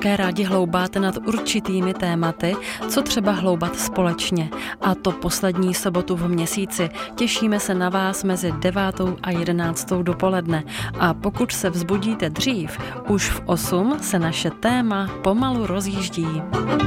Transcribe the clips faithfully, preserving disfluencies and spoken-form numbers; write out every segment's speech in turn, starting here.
také rádi hloubáte nad určitými tématy, co třeba hloubat společně. A to poslední sobotu v měsíci. Těšíme se na vás mezi devátou a jedenáctou dopoledne. A pokud se vzbudíte dřív, už v osm se naše téma pomalu rozjíždí.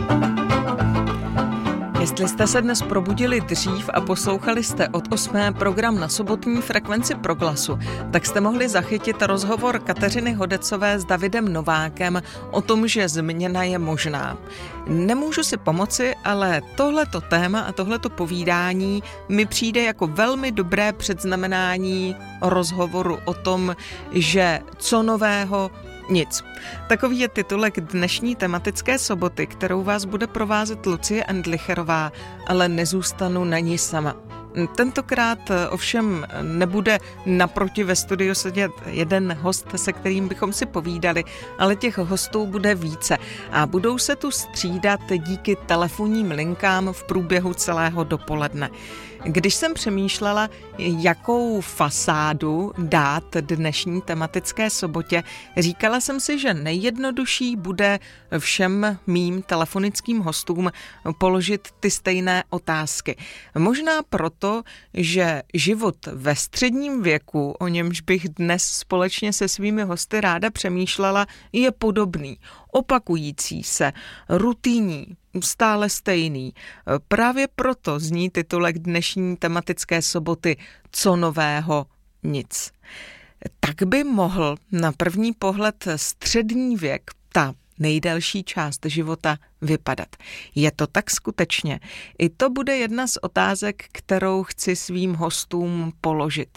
Jestli jste se dnes probudili dřív a poslouchali jste od osmé program na sobotní frekvenci Proglasu, tak jste mohli zachytit rozhovor Kateřiny Hodecové s Davidem Novákem o tom, že změna je možná. Nemůžu si pomoci, ale tohleto téma a tohleto povídání mi přijde jako velmi dobré předznamenání rozhovoru o tom, že co nového, nic. Takový je titulek dnešní tematické soboty, kterou vás bude provázet Lucie Endlicherová, ale nezůstanu na ní sama. Tentokrát ovšem nebude naproti ve studiu sedět jeden host, se kterým bychom si povídali, ale těch hostů bude více a budou se tu střídat díky telefonním linkám v průběhu celého dopoledne. Když jsem přemýšlela, jakou fasádu dát dnešní tematické sobotě, říkala jsem si, že nejjednodušší bude všem mým telefonickým hostům položit ty stejné otázky. Možná proto, že život ve středním věku, o němž bych dnes společně se svými hosty ráda přemýšlela, je podobný, opakující se, rutinní, stále stejný. Právě proto zní titulek dnešní tematické soboty Co nového? Nic. Tak by mohl na první pohled střední věk, ta nejdelší část života, vypadat. Je to tak skutečně? I to bude jedna z otázek, kterou chci svým hostům položit.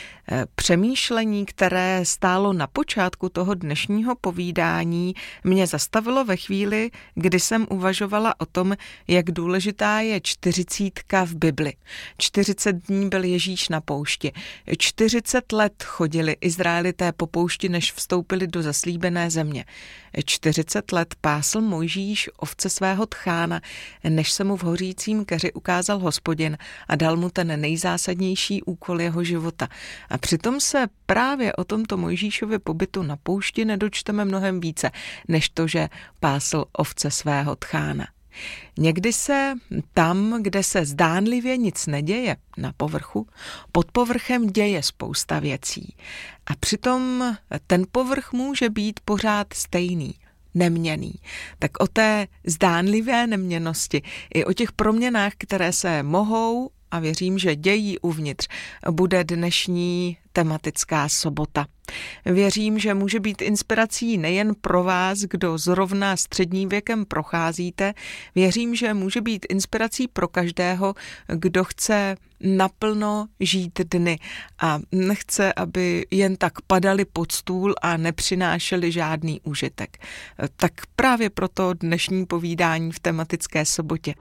Přemýšlení, které stálo na počátku toho dnešního povídání, mě zastavilo ve chvíli, kdy jsem uvažovala o tom, jak důležitá je čtyřicítka v Bibli. čtyřicet dní byl Ježíš na poušti. čtyřicet let chodili Izraelité po poušti, než vstoupili do zaslíbené země. čtyřicet let pásl Mojžíš ovce svého tchána, než se mu v hořícím keři ukázal Hospodin a dal mu ten nejzásadnější úkol jeho života. A přitom se právě o tomto Mojžíšově pobytu na poušti nedočteme mnohem více, než to, že pásl ovce svého tchána. Někdy se tam, kde se zdánlivě nic neděje na povrchu, pod povrchem děje spousta věcí. A přitom ten povrch může být pořád stejný, neměnný. Tak o té zdánlivé neměnnosti i o těch proměnách, které se mohou a věřím, že dějí uvnitř, bude dnešní tematická sobota. Věřím, že může být inspirací nejen pro vás, kdo zrovna středním věkem procházíte, věřím, že může být inspirací pro každého, kdo chce naplno žít dny a nechce, aby jen tak padali pod stůl a nepřinášeli žádný užitek. Tak právě proto dnešní povídání v tematické sobotě.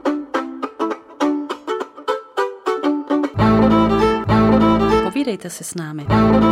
Povídejte si s námi.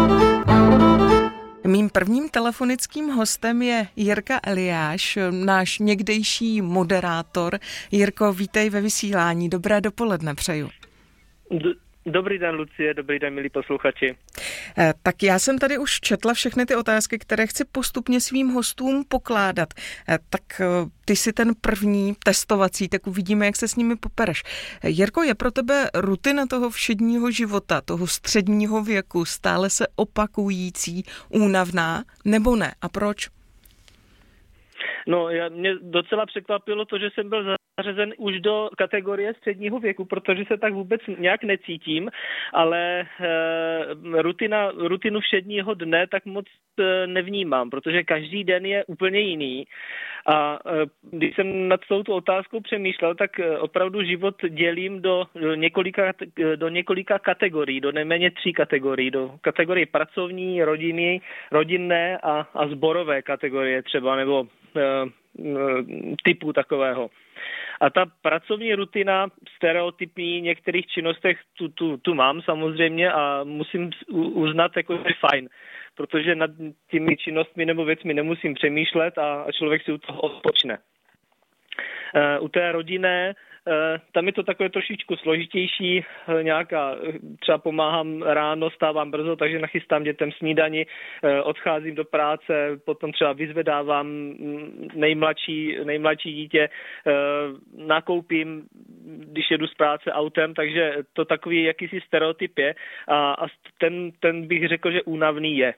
Mým prvním telefonickým hostem je Jirka Eliáš, náš někdejší moderátor. Jirko, vítej ve vysílání. Dobré dopoledne přeju. Dobrý den, Lucie, dobrý den, milí posluchači. Tak já jsem tady už četla všechny ty otázky, které chci postupně svým hostům pokládat. Tak ty si ten první testovací, tak uvidíme, jak se s nimi popereš. Jirko, je pro tebe rutina toho všedního života, toho středního věku, stále se opakující, únavná, nebo ne? A proč? No, já, mě docela překvapilo to, že jsem byl zařazen už do kategorie středního věku, protože se tak vůbec nějak necítím, ale e, rutina, rutinu všedního dne tak moc e, nevnímám, protože každý den je úplně jiný. A e, když jsem nad touto otázkou přemýšlel, tak e, opravdu život dělím do, do, několika, do několika kategorií, do nejméně tří kategorií. Do kategorie pracovní, rodiny, rodinné a, a sborové kategorie třeba, nebo e, typu takového. A ta pracovní rutina, stereotypní některých činnostech tu, tu, tu mám samozřejmě a musím uznat, jako je fajn, protože nad těmi činnostmi nebo věcmi nemusím přemýšlet a, a člověk si u toho odpočne. U té rodinné tam je to takové trošičku složitější, nějaká, třeba pomáhám ráno, stávám brzo, takže nachystám dětem snídani, odcházím do práce, potom třeba vyzvedávám nejmladší, nejmladší dítě, nakoupím, když jedu z práce autem, takže to takový jakýsi stereotyp je a, a ten, ten bych řekl, že únavný je.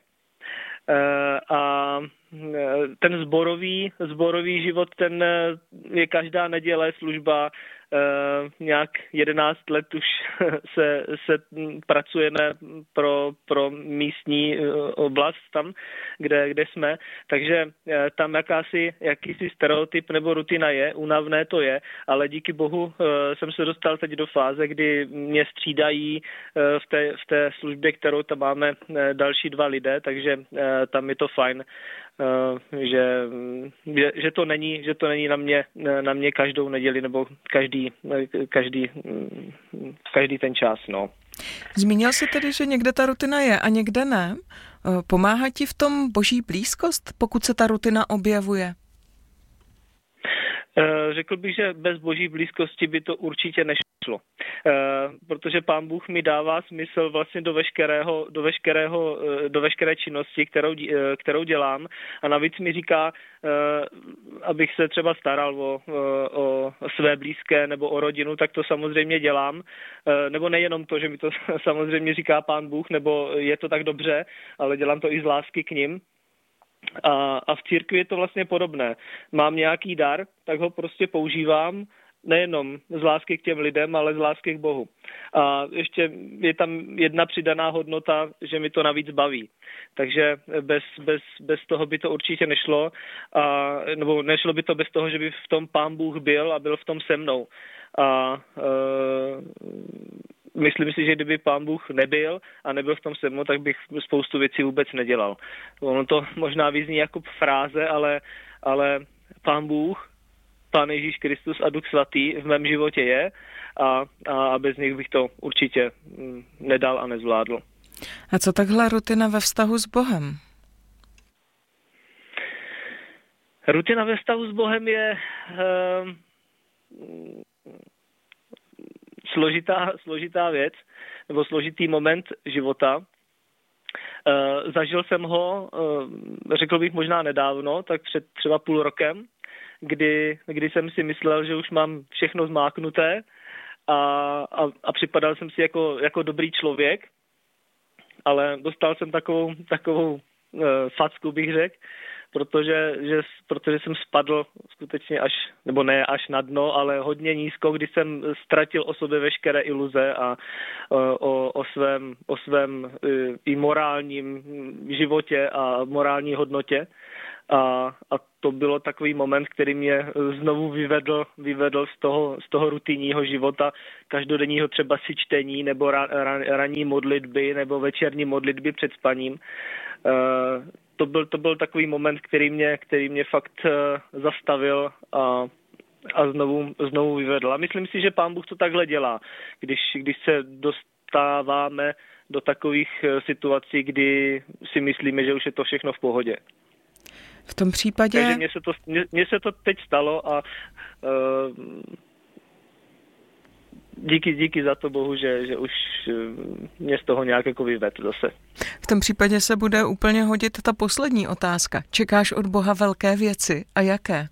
A ten sborový, sborový život, ten je každá neděle služba, nějak jedenáct let už se, se pracujeme pro, pro místní oblast tam, kde, kde jsme, takže tam jakási, jakýsi stereotyp nebo rutina je, únavné to je, ale díky bohu jsem se dostal teď do fáze, kdy mě střídají v té, v té službě, kterou tam máme další dva lidé, takže tam je to fajn. Že, že, že to není, že to není na mě, na mě každou neděli nebo každý, každý, každý ten čas, no. Zmínil jsi tedy, že někde ta rutina je a někde ne. Pomáhá ti v tom boží blízkost, pokud se ta rutina objevuje? Řekl bych, že bez boží blízkosti by to určitě nešlo, protože Pán Bůh mi dává smysl vlastně do veškerého, do veškerého, do veškeré činnosti, kterou, kterou dělám, a navíc mi říká, abych se třeba staral o, o své blízké nebo o rodinu, tak to samozřejmě dělám, nebo nejenom to, že mi to samozřejmě říká Pán Bůh, nebo je to tak dobře, ale dělám to i z lásky k nim. A, a v církvi je to vlastně podobné. Mám nějaký dar, tak ho prostě používám nejenom z lásky k těm lidem, ale z lásky k Bohu. A ještě je tam jedna přidaná hodnota, že mi to navíc baví. Takže bez, bez, bez toho by to určitě nešlo, a, nebo nešlo by to bez toho, že by v tom Pán Bůh byl a byl v tom se mnou. A e, myslím si, že kdyby Pán Bůh nebyl a nebyl v tom se mnou, tak bych spoustu věcí vůbec nedělal. Ono to možná vyzní jako fráze, ale, ale Pán Bůh, Pán Ježíš Kristus a Duch Svatý v mém životě je a, a bez nich bych to určitě nedal a nezvládl. A co takhle rutina ve vztahu s Bohem? Rutina ve vztahu s Bohem je uh, složitá, složitá věc, nebo složitý moment života. Uh, zažil jsem ho, uh, řekl bych možná nedávno, tak před třeba půl rokem, kdy, kdy jsem si myslel, že už mám všechno zmáknuté a, a, a připadal jsem si jako, jako dobrý člověk, ale dostal jsem takovou, takovou uh, facku, bych řekl, protože, že, protože jsem spadl skutečně až, nebo ne až na dno, ale hodně nízko, kdy jsem ztratil o sobě veškeré iluze a o, o svém, o svém i morálním životě a morální hodnotě. A, a to bylo takový moment, který mě znovu vyvedl, vyvedl z toho, z toho rutinního života, každodenního třeba si čtení, nebo ra, ra, ranní modlitby, nebo večerní modlitby před spaním. Uh, to, byl, to byl takový moment, který mě, který mě fakt uh, zastavil a, a znovu, znovu vyvedl. A myslím si, že Pán Bůh to takhle dělá, když, když se dostáváme do takových uh, situací, kdy si myslíme, že už je to všechno v pohodě. V tom případě... Takže mně se to, mně, mně se to teď stalo a uh, díky, díky za to Bohu, že, že už mě z toho nějak jako vyvedl zase. V tom případě se bude úplně hodit ta poslední otázka. Čekáš od Boha velké věci a jaké?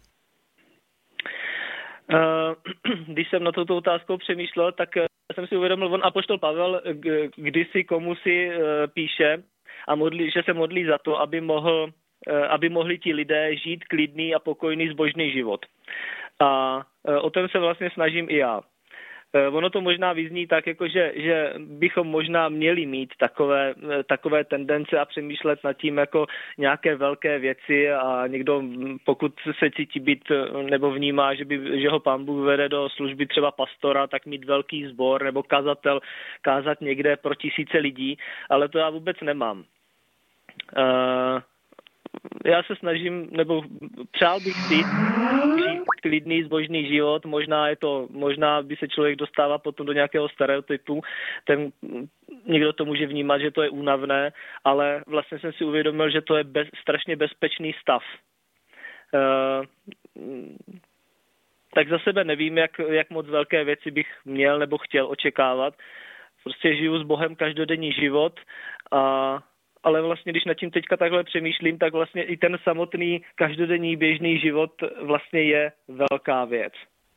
Uh, když jsem na touto otázkou přemýšlel, tak jsem si uvědomil, on apoštol Pavel kdysi komu si uh, píše a modlí, že se modlí za to, aby mohl aby mohli ti lidé žít klidný a pokojný zbožný život. A o tom se vlastně snažím i já. Ono to možná vyzní tak, jako že, že bychom možná měli mít takové, takové tendence a přemýšlet nad tím jako nějaké velké věci a někdo, pokud se cítí být nebo vnímá, že, by, že ho Pán Bůh vede do služby třeba pastora, tak mít velký sbor nebo kazatel, kázat někde pro tisíce lidí, ale to já vůbec nemám. Uh, Já se snažím, nebo přál bych si žít klidný, zbožný život, možná je to, možná by se člověk dostává potom do nějakého stereotypu, ten, někdo to může vnímat, že to je únavné, ale vlastně jsem si uvědomil, že to je bez, strašně bezpečný stav. Uh, tak za sebe nevím, jak, jak moc velké věci bych měl nebo chtěl očekávat. Prostě žiju s Bohem každodenní život, a, ale vlastně, když nad tím teďka takhle přemýšlím, tak vlastně i ten samotný každodenní běžný život vlastně je velká věc.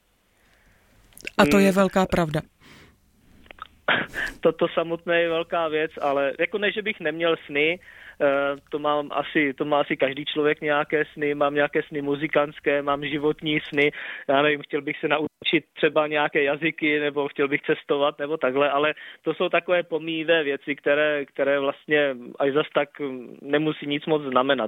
A to je velká pravda. Toto samotné je velká věc, ale jako ne, že bych neměl sny, to mám asi, to má asi každý člověk nějaké sny, mám nějaké sny muzikantské, mám životní sny, já nevím, chtěl bych se naučit třeba nějaké jazyky, nebo chtěl bych cestovat, nebo takhle, ale to jsou takové pomíjivé věci, které, které vlastně až zas tak nemusí nic moc znamenat.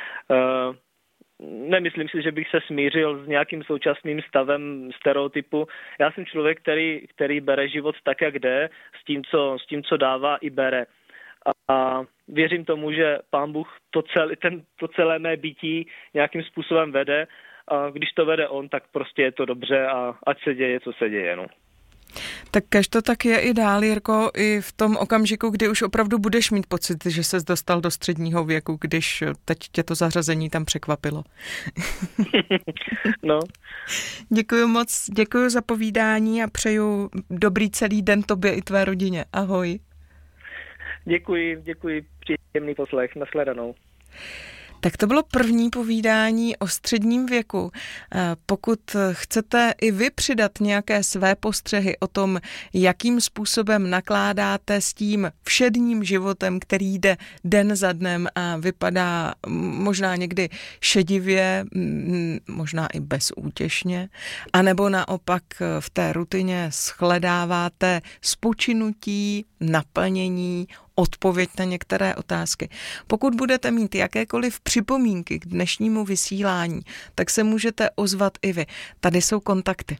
Nemyslím si, že bych se smířil s nějakým současným stavem stereotypu. Já jsem člověk, který, který bere život tak, jak jde, s tím, co, s tím, co dává, i bere. A věřím tomu, že Pán Bůh to celé, ten, to celé mé bytí nějakým způsobem vede. A když to vede on, tak prostě je to dobře a ať se děje, co se děje. No. Tak kež to tak je i dál, Jirko, i v tom okamžiku, kdy už opravdu budeš mít pocit, že ses dostal do středního věku, když teď tě to zařazení tam překvapilo. No. Děkuji moc, děkuji za povídání a přeju dobrý celý den tobě i tvé rodině. Ahoj. Děkuji, děkuji, příjemný poslech, nashledanou. Tak to bylo první povídání o středním věku. Pokud chcete i vy přidat nějaké své postřehy o tom, jakým způsobem nakládáte s tím všedním životem, který jde den za dnem a vypadá možná někdy šedivě, možná i bezútěšně, anebo naopak v té rutině shledáváte spočinutí, naplnění, odpověď na některé otázky. Pokud budete mít jakékoliv připomínky k dnešnímu vysílání, tak se můžete ozvat i vy. Tady jsou kontakty.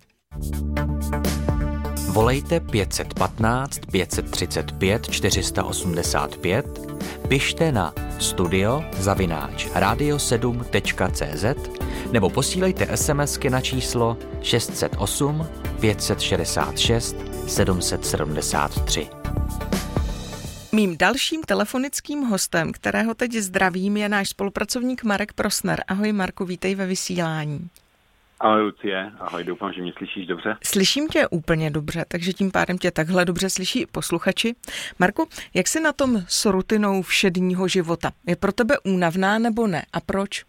Volejte pět jedna pět, pět tři pět, čtyři osm pět, pište na studio zavináč radio sedm tečka cé zet nebo posílejte SMSky na číslo šest set osm, pět set šedesát šest, sedm set sedmdesát tři. Mým dalším telefonickým hostem, kterého teď zdravím, je náš spolupracovník Marek Prosner. Ahoj Marku, vítej ve vysílání. Ahoj Lucie, ahoj, doufám, že mě slyšíš dobře. Slyším tě úplně dobře, takže tím pádem tě takhle dobře slyší i posluchači. Marku, jak jsi na tom s rutinou všedního života? Je pro tebe únavná nebo ne? A proč?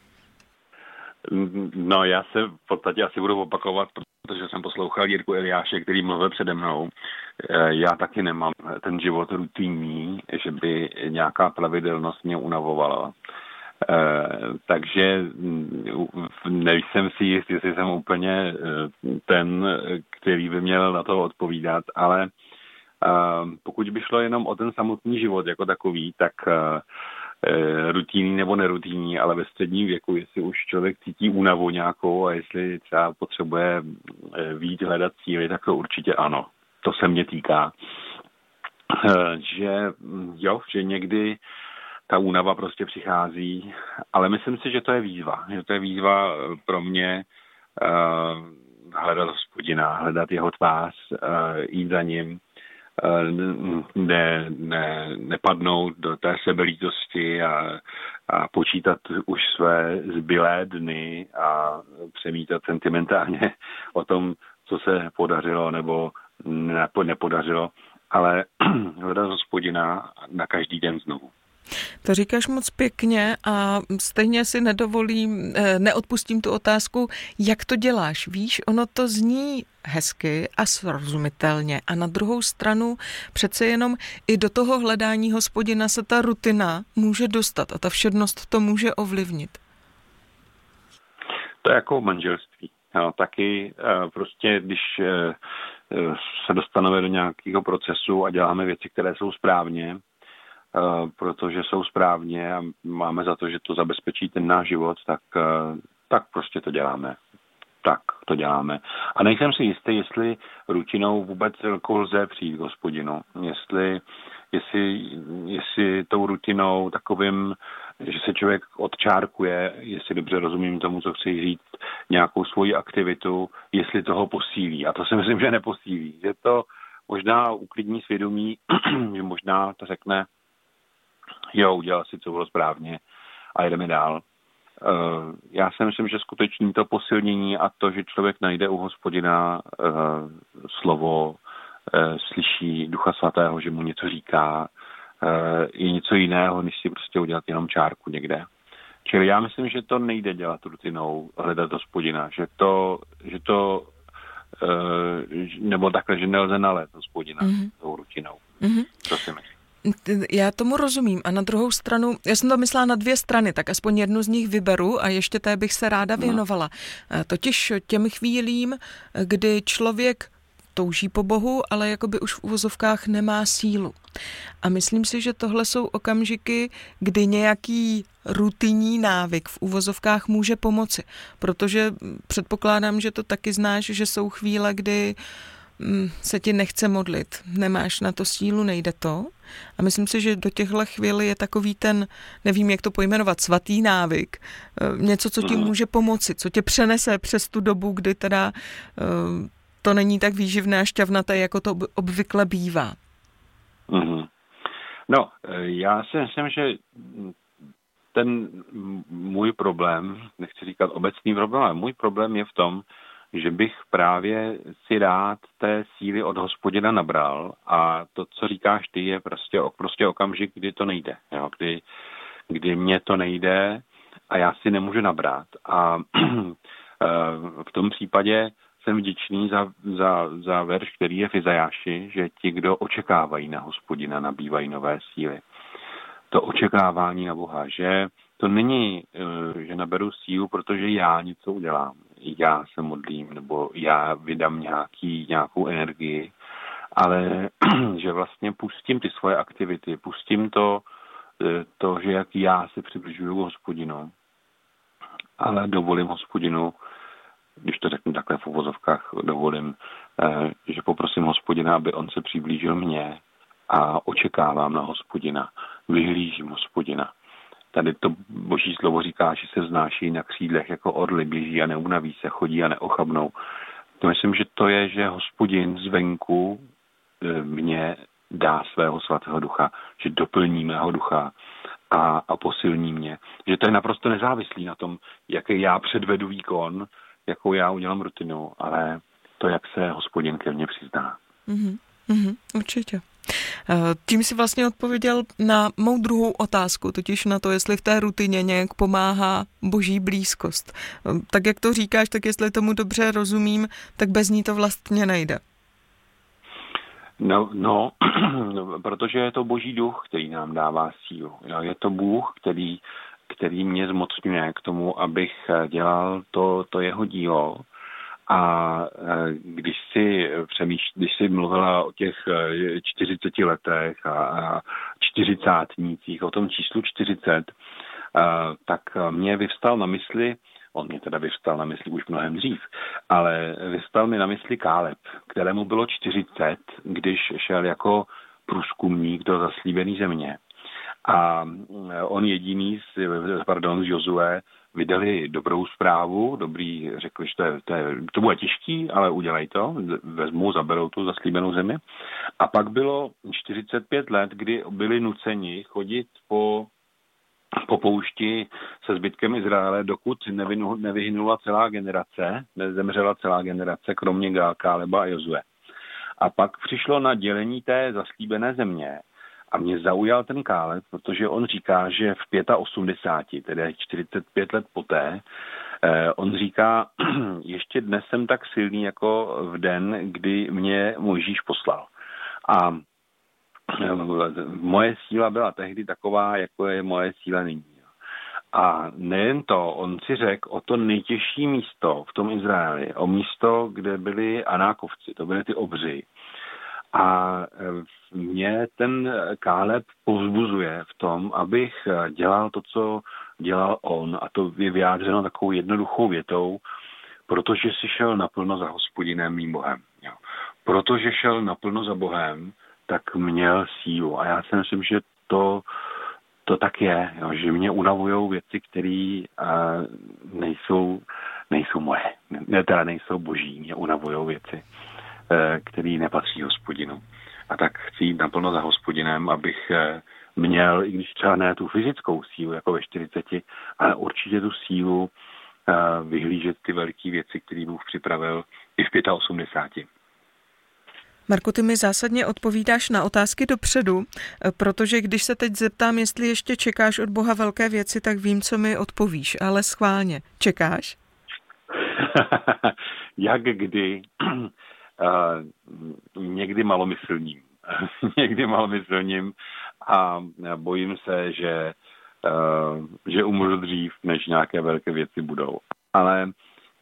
No, já se v podstatě asi budu opakovat, protože jsem poslouchal Jirku Eliáše, který mluvil přede mnou. Já taky nemám ten život rutinní, že by nějaká pravidelnost mě unavovala. Takže nejsem si jist, jestli jsem úplně ten, který by měl na to odpovídat, ale pokud by šlo jenom o ten samotný život jako takový, tak rutinní nebo nerutinní, ale ve středním věku, jestli už člověk cítí únavu nějakou a jestli třeba potřebuje víc hledat cíly, tak to určitě ano. To se mě týká. Že jo, že někdy ta únava prostě přichází, ale myslím si, že to je výzva. Že to je výzva pro mě uh, hledat Hospodina, hledat jeho tvář, uh, jít za ním, uh, ne, ne, nepadnout do té sebelítosti a, a počítat už své zbylé dny a přemítat sentimentálně o tom, co se podařilo nebo nepodařilo, ale hledat Hospodina na každý den znovu. To říkáš moc pěkně a stejně si nedovolím, neodpustím tu otázku, jak to děláš. Víš, ono to zní hezky a srozumitelně a na druhou stranu přece jenom i do toho hledání Hospodina se ta rutina může dostat a ta všednost to může ovlivnit. To je jako manželství. No, taky prostě, když se dostaneme do nějakého procesu a děláme věci, které jsou správně, protože jsou správně a máme za to, že to zabezpečí ten náš život, tak, tak prostě to děláme. Tak to děláme. A nejsem si jistý, jestli rutinou vůbec jako lze přijít k Hospodinu. Jestli, jestli, jestli tou rutinou takovým, že se člověk odčárkuje, jestli dobře rozumím tomu, co chci říct, nějakou svoji aktivitu, jestli toho posílí. A to si myslím, že neposílí. Že to možná uklidní svědomí, že možná to řekne, jo, udělal si, co bylo správně a jdeme dál. já si myslím, že skutečně to posilnění a to, že člověk najde u Hospodina slovo, slyší Ducha Svatého, že mu něco říká, je něco jiného, než si prostě udělat jenom čárku někde. Čili já myslím, že to nejde dělat rutinou, hledat Hospodina, že to, že to nebo takhle, že nelze nalézt Hospodina mm-hmm. tou rutinou. Mm-hmm. To si myslím. Já tomu rozumím a na druhou stranu, já jsem to myslela na dvě strany, tak aspoň jednu z nich vyberu a ještě té bych se ráda věnovala. Totiž těm chvílím, kdy člověk touží po Bohu, ale jakoby už v uvozovkách nemá sílu. A myslím si, že tohle jsou okamžiky, kdy nějaký rutinní návyk v uvozovkách může pomoci, protože předpokládám, že to taky znáš, že jsou chvíle, kdy se ti nechce modlit, nemáš na to sílu, nejde to. A myslím si, že do těchto chvíli je takový ten, nevím, jak to pojmenovat, svatý návyk, něco, co ti může pomoci, co tě přenese přes tu dobu, kdy teda to není tak výživné a šťavnaté, jako to obvykle bývá. Mm-hmm. No, já si myslím, že ten můj problém, nechci říkat obecný problém, ale můj problém je v tom, že bych právě si rád té síly od Hospodina nabral a to, co říkáš ty, je prostě, prostě okamžik, kdy to nejde. Jo? Kdy, kdy mě to nejde a já si nemůžu nabrat. A v tom případě jsem vděčný za, za, za verš, který je v Izajáši, že ti, kdo očekávají na Hospodina, nabývají nové síly. To očekávání na Boha, že to není, že naberu sílu, protože já něco udělám. Já se modlím, nebo já vydám nějaký, nějakou energii, ale že vlastně pustím ty svoje aktivity, pustím to, to, že jak já se přibližuju k Hospodinu, ale dovolím Hospodinu, když to řeknu takhle v uvozovkách, dovolím, že poprosím Hospodina, aby on se přiblížil mně a očekávám na Hospodina, vyhlížím Hospodina. Tady to boží slovo říká, že se vznáší na křídlech jako orly, běží a neunaví se, chodí a neochabnou. To myslím, že to je, že Hospodin zvenku mě dá svého svatého ducha, že doplní mého ducha a, a posilní mě. Že to je naprosto nezávislý na tom, jaký já předvedu výkon, jakou já udělám rutinu, ale to, jak se Hospodin ke mně přizná. Mm-hmm, mm-hmm, určitě. Tím si vlastně odpověděl na mou druhou otázku, totiž na to, jestli v té rutině nějak pomáhá boží blízkost. Tak jak to říkáš, tak jestli tomu dobře rozumím, tak bez ní to vlastně nejde. No, no protože je to boží duch, který nám dává sílu. Je to Bůh, který, který mě zmocňuje k tomu, abych dělal to, to jeho dílo. A když si přemýšlí, když si mluvila o těch čtyřiceti letech a čtyřicátnících, o tom číslu čtyřicet, tak mě vyvstal na mysli, on mě teda vyvstal na mysli už mnohem dřív, ale vyvstal mi na mysli Káleb, kterému bylo čtyřicet, když šel jako průzkumník do zaslíbené země. A on jediný, pardon, z Jozue, vydali dobrou zprávu, dobrý, řekli, že to, je, to, je, to bude těžký, ale udělej to, vezmou, zaberou tu zaslíbenou zemi. A pak bylo čtyřicet pět let, kdy byli nuceni chodit po, po poušti se zbytkem Izraele, dokud nevyhynula celá generace, nezemřela celá generace, kromě Káleba a Jozue. A pak přišlo na dělení té zaslíbené země. A mě zaujal ten Káleb, protože on říká, že v osmdesáti pěti, tedy čtyřicet pět let poté, eh, on říká, ještě dnes jsem tak silný jako v den, kdy mě Mojžíš poslal. A eh, moje síla byla tehdy taková, jako je moje síla nyní. A nejen to, on si řekl o to nejtěžší místo v tom Izraeli, o místo, kde byli Anákovci, to byly ty obři. A mě ten Káleb povzbuzuje v tom, abych dělal to, co dělal on. A to je vyjádřeno takovou jednoduchou větou, protože si šel naplno za Hospodinem mým Bohem. Jo. Protože šel naplno za Bohem, tak měl sílu. A já si myslím, že to, to tak je, jo, že mě unavujou věci, které nejsou, nejsou moje. Ne, teda nejsou boží, mě unavujou věci, který nepatří Hospodinu. A tak chci jít naplno za Hospodinem, abych měl, i když třeba ne tu fyzickou sílu, jako ve čtyřiceti, ale určitě tu sílu vyhlížet ty velké věci, které Bůh připravil i v osmdesáti pěti. Marku, ty mi zásadně odpovídáš na otázky dopředu, protože když se teď zeptám, jestli ještě čekáš od Boha velké věci, tak vím, co mi odpovíš, ale schválně. Čekáš? Jak kdy? Někdy malomyslním. Někdy malomyslním a bojím se, že, že umřu dřív, než nějaké velké věci budou. Ale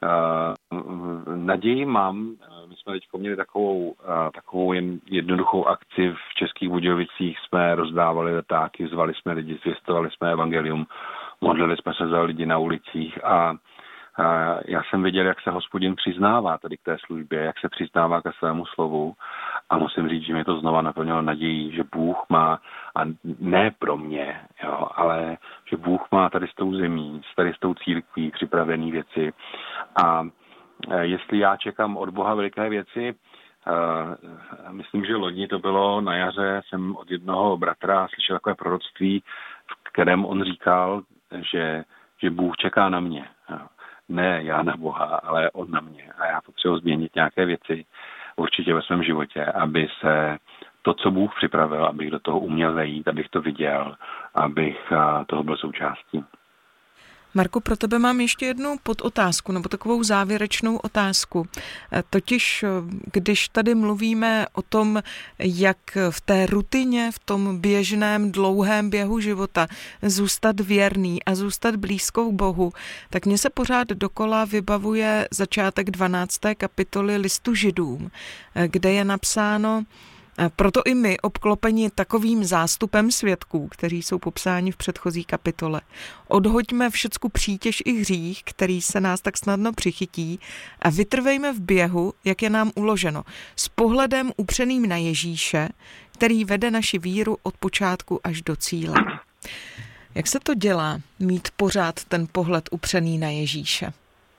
naději mám. My jsme teď měli takovou, takovou jen jednoduchou akci v Českých Budějovicích. Jsme rozdávali letáky, zvali jsme lidi, zvěstovali jsme evangelium, modlili jsme se za lidi na ulicích a já jsem viděl, jak se Hospodin přiznává tady k té službě, jak se přiznává ke svému slovu a musím říct, že mě to znova naplnilo nadějí, že Bůh má, a ne pro mě, jo, ale že Bůh má tady s tou zemí, tady s tou církví připravené věci a jestli já čekám od Boha veliké věci, myslím, že loni to bylo na jaře, jsem od jednoho bratra slyšel takové proroctví, v kterém on říkal, že, že Bůh čeká na mě. Jo. Ne já na Boha, ale on na mě. A já potřebuji změnit nějaké věci určitě ve svém životě, aby se to, co Bůh připravil, abych do toho uměl vejít, abych to viděl, abych toho byl součástí. Marku, pro tebe mám ještě jednu podotázku, nebo takovou závěrečnou otázku. Totiž, když tady mluvíme o tom, jak v té rutině, v tom běžném, dlouhém běhu života zůstat věrný a zůstat blízkou Bohu, tak mně se pořád dokola vybavuje začátek dvanácté kapitoly listu Židům, kde je napsáno: proto i my, obklopeni takovým zástupem svědků, kteří jsou popsáni v předchozí kapitole, odhoďme všecku přítěž i hřích, který se nás tak snadno přichytí, a vytrvejme v běhu, jak je nám uloženo, s pohledem upřeným na Ježíše, který vede naši víru od počátku až do cíle. Jak se to dělá, mít pořád ten pohled upřený na Ježíše?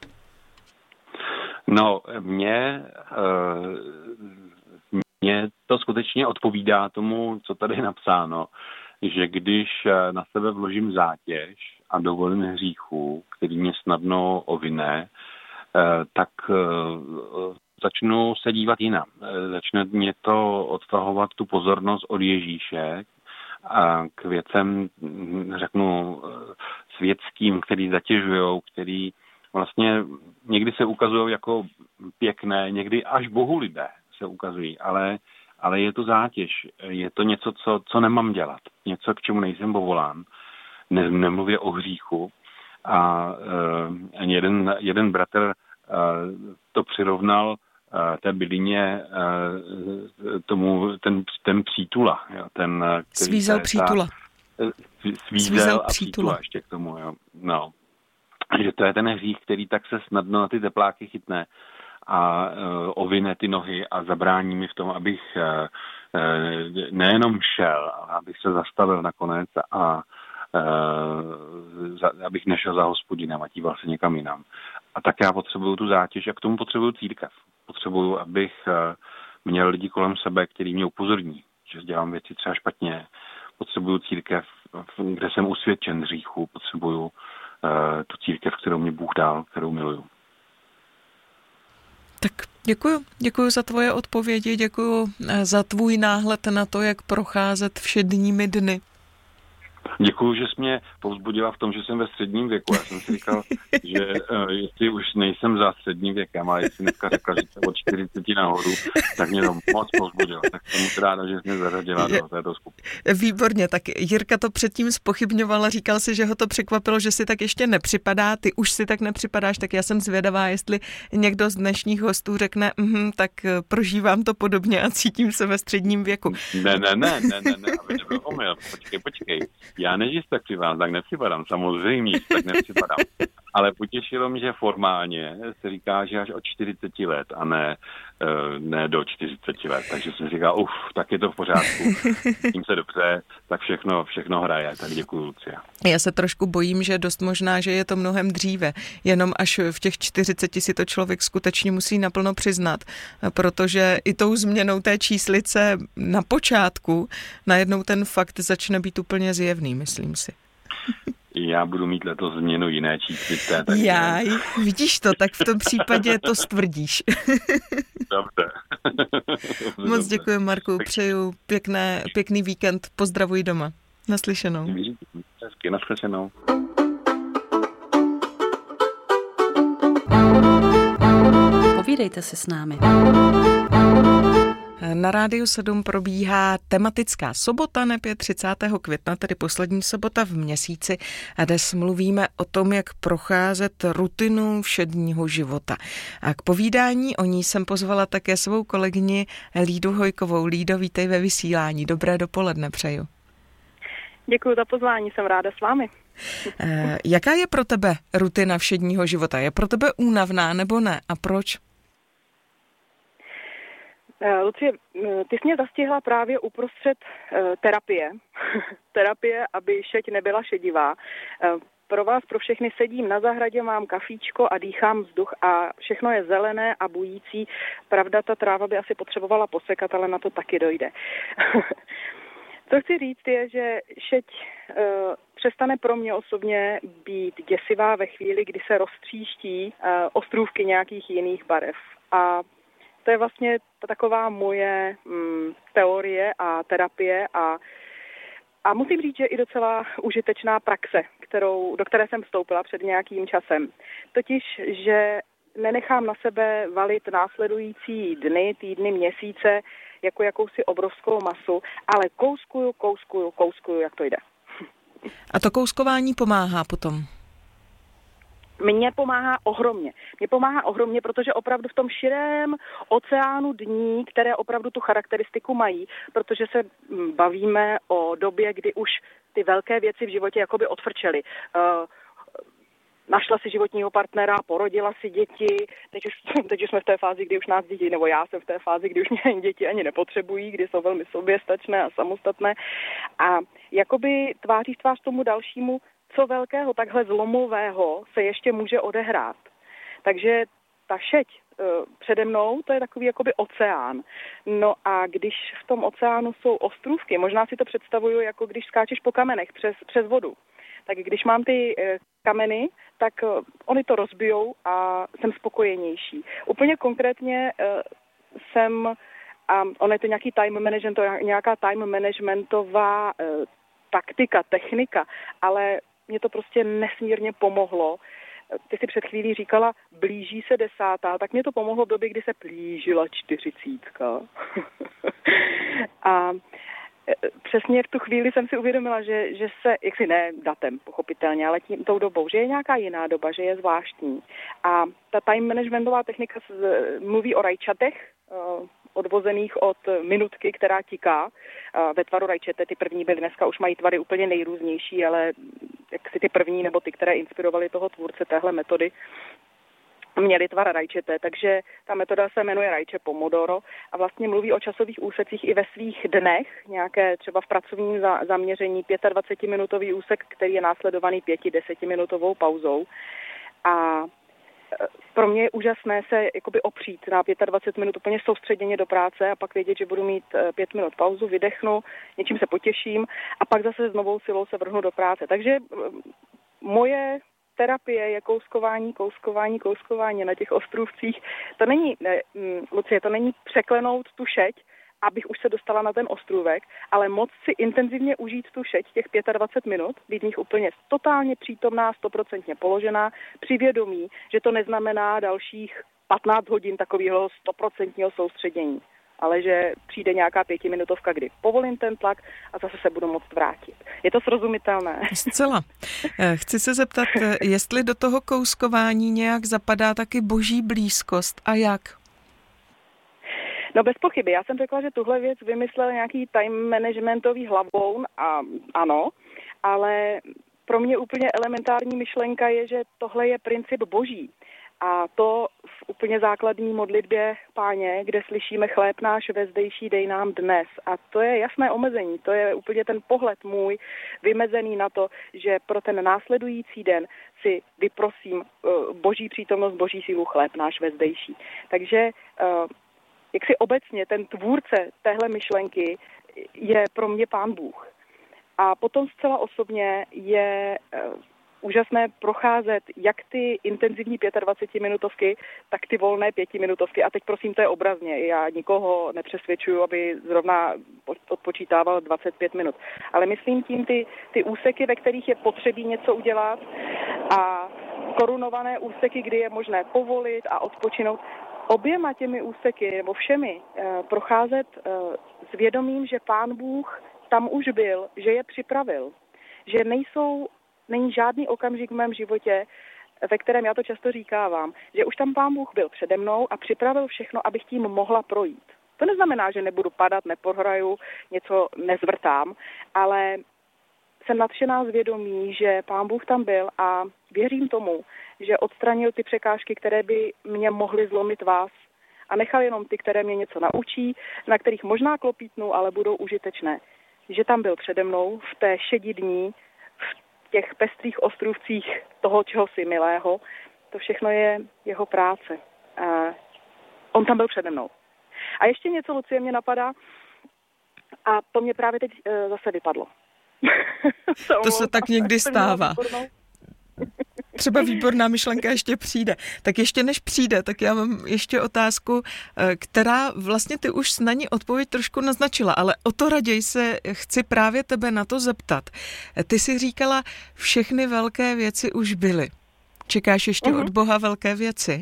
No, mě... Uh... Mně to skutečně odpovídá tomu, co tady je napsáno, že když na sebe vložím zátěž a dovolím hříchu, který mě snadno ovine, tak začnu se dívat jinam. Začne mě to odtahovat tu pozornost od Ježíše a k věcem, řeknu, světským, který zatěžujou, který vlastně někdy se ukazují jako pěkné, někdy až bohulibé se ukazují, ale, ale je to zátěž, je to něco, co, co nemám dělat, něco, k čemu nejsem povolán, ne, nemluvě o hříchu a uh, jeden, jeden bratr uh, to přirovnal uh, té bylině uh, tomu, ten, ten přítula, jo, ten, svízel přítula. Svízel, svízel a přítula. přítula ještě k tomu, jo, no. Že to je ten hřích, který tak se snadno na ty tepláky chytne a uh, ovine ty nohy a zabrání mi v tom, abych uh, uh, nejenom šel, ale abych se zastavil nakonec a uh, za, abych nešel za Hospodinem a díval se někam jinam. A tak já potřebuju tu zátěž a k tomu potřebuju církev. Potřebuju, abych uh, měl lidi kolem sebe, který mě upozorní, že dělám věci třeba špatně. Potřebuju církev, kde jsem usvědčen z hříchu. Potřebuju uh, tu církev, kterou mě Bůh dal, kterou miluju. Tak děkuju. Děkuju za tvoje odpovědi, děkuju za tvůj náhled na to, jak procházet všedními dny. Děkuju, že jsi mě povzbudila v tom, že jsem ve středním věku. Já jsem si říkal, že uh, jestli už nejsem za středním věkem, ale jestli dneska řekla, že jsem od čtyřiceti nahoru, tak mě to moc povzbudilo. Tak jsem moc ráda, že jsi mě zařadila do této skupiny. Výborně, tak Jirka to předtím zpochybňovala, říkal si, že ho to překvapilo, že si tak ještě nepřipadá, ty už si tak nepřipadáš, tak já jsem zvědavá, jestli někdo z dnešních hostů řekne, mm, tak prožívám to podobně a cítím se ve středním věku. Ne, ne, ne, ne, ne, ne, aby nebyl omyl. Počkej, počkej. Já než jsi tak připadám, tak nepřipadám, samozřejmě, tak nepřipadám. Ale potěšilo mě, že formálně se říká, že až od čtyřiceti let a ne ne do čtyřiceti let. Takže jsem říkal, uf, tak je to v pořádku, tím se dobře, tak všechno, všechno hraje. Tak děkuju, Lucia. Já se trošku bojím, že dost možná, že je to mnohem dříve. Jenom až v těch čtyřiceti si to člověk skutečně musí naplno přiznat, protože i tou změnou té číslice na počátku najednou ten fakt začne být úplně zjevný, myslím si. Já budu mít letos změnu jiné číslice. Takže... Jaj, vidíš to, tak v tom případě to stvrdíš. Dobře. Moc děkuji, Marku, přeju pěkné, pěkný víkend, pozdravuj doma. Naslyšenou. Hezky, naslyšenou. Povídejte si s námi. Na Rádiu sedm probíhá tematická sobota, neb je třicátého května, tedy poslední sobota v měsíci, a dnes mluvíme o tom, jak procházet rutinu všedního života. A k povídání o ní jsem pozvala také svou kolegyni Lídu Hojkovou. Lído, vítej ve vysílání. Dobré dopoledne přeju. Děkuji za pozvání, jsem ráda s vámi. E, jaká je pro tebe rutina všedního života? Je pro tebe únavná nebo ne? A proč? Lucie, ty jsi mě zastihla právě uprostřed terapie. terapie, aby šeť nebyla šedivá. Pro vás, pro všechny sedím na zahradě, mám kafíčko a dýchám vzduch a všechno je zelené a bující. Pravda, ta tráva by asi potřebovala posekat, ale na to taky dojde. Co chci říct je, že šeť uh, přestane pro mě osobně být děsivá ve chvíli, kdy se roztříští uh, ostrůvky nějakých jiných barev. A to je vlastně taková moje mm, teorie a terapie a, a musím říct, že i docela užitečná praxe, kterou, do které jsem vstoupila před nějakým časem. Totiž, že nenechám na sebe valit následující dny, týdny, měsíce jako jakousi obrovskou masu, ale kouskuju, kouskuju, kouskuju, jak to jde. A to kouskování pomáhá potom? Mně pomáhá ohromně. Mně pomáhá ohromně, protože opravdu v tom širém oceánu dní, které opravdu tu charakteristiku mají, protože se bavíme o době, kdy už ty velké věci v životě jakoby odfrčely. Uh, Našla si životního partnera, porodila si děti, teď už, teď už jsme v té fázi, kdy už nás děti, nebo já jsem v té fázi, kdy už mě děti ani nepotřebují, kdy jsou velmi soběstačné a samostatné. A jakoby tváří v tvář tomu dalšímu, co velkého, takhle zlomového se ještě může odehrát. Takže ta šeť e, přede mnou, to je takový jakoby oceán. No a když v tom oceánu jsou ostrůvky, možná si to představuju, jako když skáčeš po kamenech přes, přes vodu. Tak když mám ty e, kameny, tak e, oni to rozbijou a jsem spokojenější. Úplně konkrétně e, jsem, a ono je to nějaký time management, nějaká time managementová e, taktika, technika, ale mě to prostě nesmírně pomohlo. Ty si před chvílí říkala, blíží se desátá, tak mě to pomohlo v době, kdy se plížila čtyřicítka. A přesně v tu chvíli jsem si uvědomila, že, že se, jaksi ne datem, pochopitelně, ale tím, tou dobou, že je nějaká jiná doba, že je zvláštní. A ta time managementová technika mluví o rajčatech, odvozených od minutky, která tiká ve tvaru rajčete. Ty první byly, dneska už mají tvary úplně nejrůznější, ale jak si ty první nebo ty, které inspirovaly toho tvůrce téhle metody, měly tvar rajčete, takže ta metoda se jmenuje rajče Pomodoro a vlastně mluví o časových úsecích i ve svých dnech, nějaké třeba v pracovním zaměření dvacetipětiminutový úsek, který je následovaný pěti, desetiminutovou pauzou. A pro mě je úžasné se jakoby opřít na dvacet pět minut úplně soustředěně do práce a pak vědět, že budu mít pět minut pauzu, vydechnu, něčím se potěším a pak zase s novou silou se vrhnu do práce. Takže moje terapie je kouskování, kouskování, kouskování na těch ostrůvcích. To není, ne, Lucie, to není překlenout tu šeť, abych už se dostala na ten ostrůvek, ale moc si intenzivně užít tu šeť těch dvacet pět minut, být v nich úplně totálně přítomná, stoprocentně položená, při vědomí, že to neznamená dalších patnáct hodin takového stoprocentního soustředění, ale že přijde nějaká pětiminutovka, kdy povolím ten tlak a zase se budu moct vrátit. Je to srozumitelné? Zcela. Chci se zeptat, jestli do toho kouskování nějak zapadá taky boží blízkost a jak? No bez pochyby. Já jsem řekla, že tuhle věc vymyslel nějaký time managementový hlavoun a ano, ale pro mě úplně elementární myšlenka je, že tohle je princip boží. A to v úplně základní modlitbě Páně, kde slyšíme chléb náš vezdejší dej nám dnes. A to je jasné omezení, to je úplně ten pohled můj vymezený na to, že pro ten následující den si vyprosím boží přítomnost, boží sílu, chléb náš vezdejší. Takže jak si obecně ten tvůrce téhle myšlenky je pro mě Pán Bůh. A potom zcela osobně je úžasné procházet jak ty intenzivní dvacetipětiminutovky, tak ty volné pětiminutovky. A teď prosím, to je obrazně. Já nikoho nepřesvědčuju, aby zrovna odpočítával dvacet pět minut. Ale myslím tím ty, ty úseky, ve kterých je potřebí něco udělat a korunované úseky, kdy je možné povolit a odpočinout. Oběma těmi úseky, nebo všemi, eh, procházet eh, s vědomím, že Pán Bůh tam už byl, že je připravil. Že nejsou, není žádný okamžik v mém životě, ve kterém já to často říkávám, že už tam Pán Bůh byl přede mnou a připravil všechno, abych tím mohla projít. To neznamená, že nebudu padat, neprohraju, něco nezvrtám, ale jsem nadšená z vědomí, že Pán Bůh tam byl a věřím tomu, že odstranil ty překážky, které by mě mohly zlomit vás a nechal jenom ty, které mě něco naučí, na kterých možná klopítnu, ale budou užitečné. Že tam byl přede mnou v té šedi dní, v těch pestrých ostrůvcích toho, čeho si milého. To všechno je jeho práce. A on tam byl přede mnou. A ještě něco, Lucie, mě napadá a to mě právě teď e, zase vypadlo. To se tak někdy stává. Třeba výborná myšlenka ještě přijde. Tak ještě než přijde, tak já mám ještě otázku, která vlastně ty už na ní odpověď trošku naznačila, ale o to raději se chci právě tebe na to zeptat. Ty jsi říkala, všechny velké věci už byly. Čekáš ještě uh-huh. od Boha velké věci?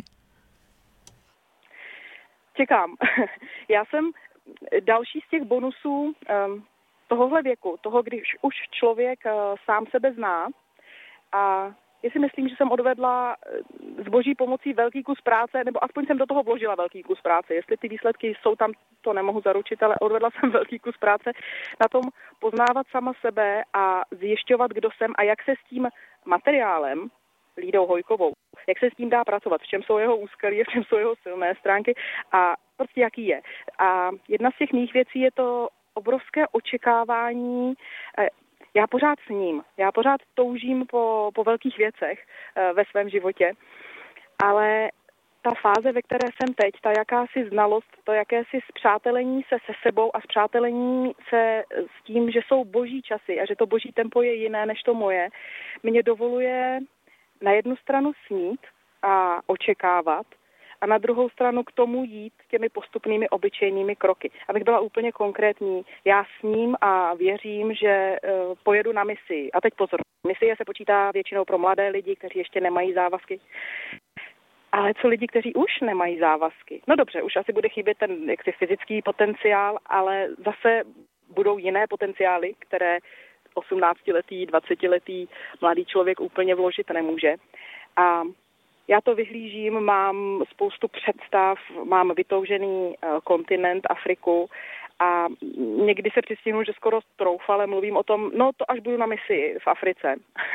Čekám. Já jsem další z těch bonusů um, tohohle věku, toho, když už člověk uh, sám sebe zná a já si myslím, že jsem odvedla s boží pomocí velký kus práce, nebo aspoň jsem do toho vložila velký kus práce. Jestli ty výsledky jsou tam, to nemohu zaručit, ale odvedla jsem velký kus práce na tom poznávat sama sebe a zjišťovat, kdo jsem a jak se s tím materiálem, Lídou Hojkovou, jak se s tím dá pracovat, v čem jsou jeho úskalí, v čem jsou jeho silné stránky a prostě jaký je. A jedna z těch mých věcí je to obrovské očekávání. Já pořád sním, já pořád toužím po, po velkých věcech e, ve svém životě, ale ta fáze, ve které jsem teď, ta jakási znalost, to jakési spřátelení se se sebou a spřátelení se s tím, že jsou boží časy a že to boží tempo je jiné než to moje, mě dovoluje na jednu stranu snít a očekávat, a na druhou stranu k tomu jít těmi postupnými obyčejnými kroky. Abych byla úplně konkrétní, já sním a věřím, že uh, pojedu na misi. A teď pozor, misie se počítá většinou pro mladé lidi, kteří ještě nemají závazky. Ale co lidi, kteří už nemají závazky? No dobře, už asi bude chybět ten jaksi fyzický potenciál, ale zase budou jiné potenciály, které osmnáctiletý, dvacetiletý mladý člověk úplně vložit nemůže. A já to vyhlížím, mám spoustu představ, mám vytoužený uh, kontinent Afriku a někdy se přistihnu, že skoro troufale mluvím o tom, no to až budu na misi v Africe.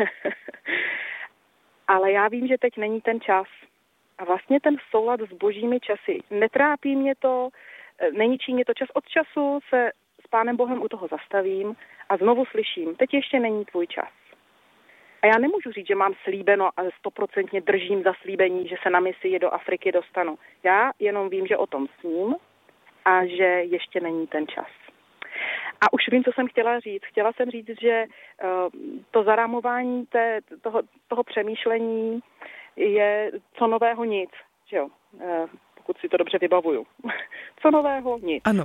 Ale já vím, že teď není ten čas. A vlastně ten soulad s božími časy. Netrápí mě to, neničí mě to čas od času, se s Pánem Bohem u toho zastavím a znovu slyším, teď ještě není tvůj čas. A já nemůžu říct, že mám slíbeno a stoprocentně držím za slíbení, že se na misi do Afriky dostanu. Já jenom vím, že o tom sním a že ještě není ten čas. A už vím, co jsem chtěla říct. Chtěla jsem říct, že uh, to zarámování té, toho, toho přemýšlení je co nového nic. Že jo? Uh, pokud si to dobře vybavuju. Co nového nic. Ano.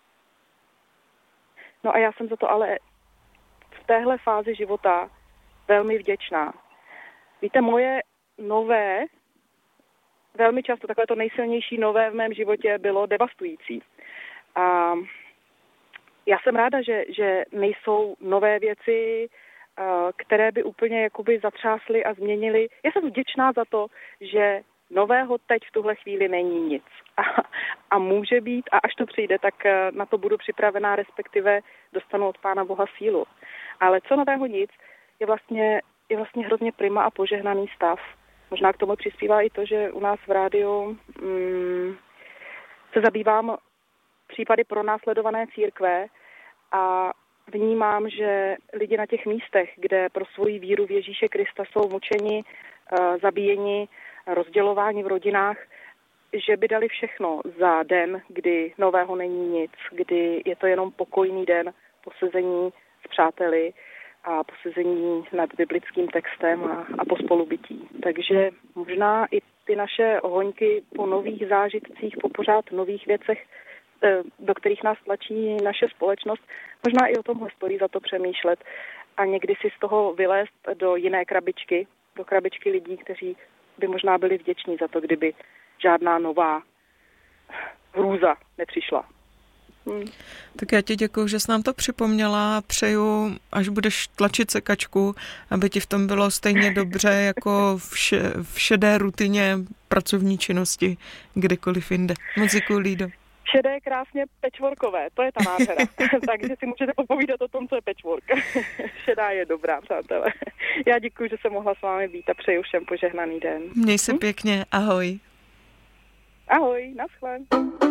No a já jsem za to ale v téhle fázi života velmi vděčná. Víte, moje nové, velmi často takové to nejsilnější nové v mém životě bylo devastující. A já jsem ráda, že, že nejsou nové věci, které by úplně jakoby zatřásly a změnily. Já jsem vděčná za to, že nového teď v tuhle chvíli není nic. A, a může být, a až to přijde, tak na to budu připravená, respektive dostanu od Pána Boha sílu. Ale co nového nic, je vlastně, je vlastně hrozně prima a požehnaný stav. možná k tomu přispívá i to, že u nás v rádiu mm, se zabývám případy pronásledované církve a vnímám, že lidi na těch místech, kde pro svoji víru v Ježíše Krista jsou mučeni, zabíjeni, rozdělováni v rodinách, že by dali všechno za den, kdy nového není nic, kdy je to jenom pokojný den posezení s přáteli a posezení nad biblickým textem a, a po spolubytí. Takže možná i ty naše hoňky po nových zážitcích, po pořád nových věcech, do kterých nás tlačí naše společnost, možná i o tomhle stojí za to přemýšlet a někdy si z toho vylézt do jiné krabičky, do krabičky lidí, kteří by možná byli vděční za to, kdyby žádná nová hrůza nepřišla. Hmm. Tak já ti děkuju, že jsi nám to připomněla a přeju, až budeš tlačit sekačku, aby ti v tom bylo stejně dobře jako v, še, v šedé rutině pracovní činnosti kdekoliv jinde. Moc děkuju, Lído. Šedé krásně patchworkové, to je ta nádhera. Takže si můžete popovídat o tom, co je patchwork. Šedá je dobrá, přátelé. Já děkuji, že jsem mohla s vámi být a přeju všem požehnaný den. Měj se hm? pěkně, ahoj. Ahoj, naschle.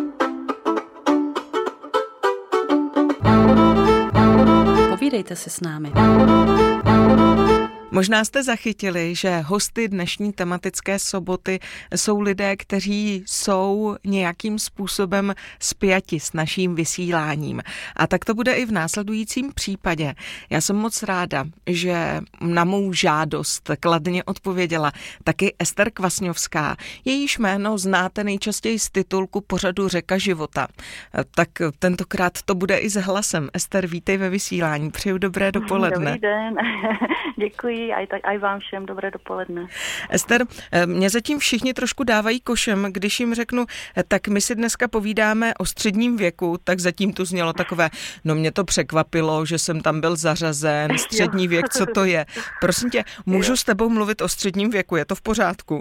Povídejte si s námi. Možná jste zachytili, že hosty dnešní tematické soboty jsou lidé, kteří jsou nějakým způsobem spjati s naším vysíláním. A tak to bude i v následujícím případě. Já jsem moc ráda, že na mou žádost kladně odpověděla taky Ester Kvasňovská. Jejíž jméno znáte nejčastěji z titulku pořadu Řeka života. Tak tentokrát to bude i s hlasem. Ester, vítej ve vysílání. Přeju dobré dopoledne. Dobrý den. Děkuji. Aj, tak, aj vám všem dobré dopoledne. Ester, mě zatím všichni trošku dávají košem, když jim řeknu, tak my si dneska povídáme o středním věku, tak zatím tu znělo takové, no mě to překvapilo, že jsem tam byl zařazen, střední věk, co to je? Prosím tě, můžu s tebou mluvit o středním věku, je to v pořádku?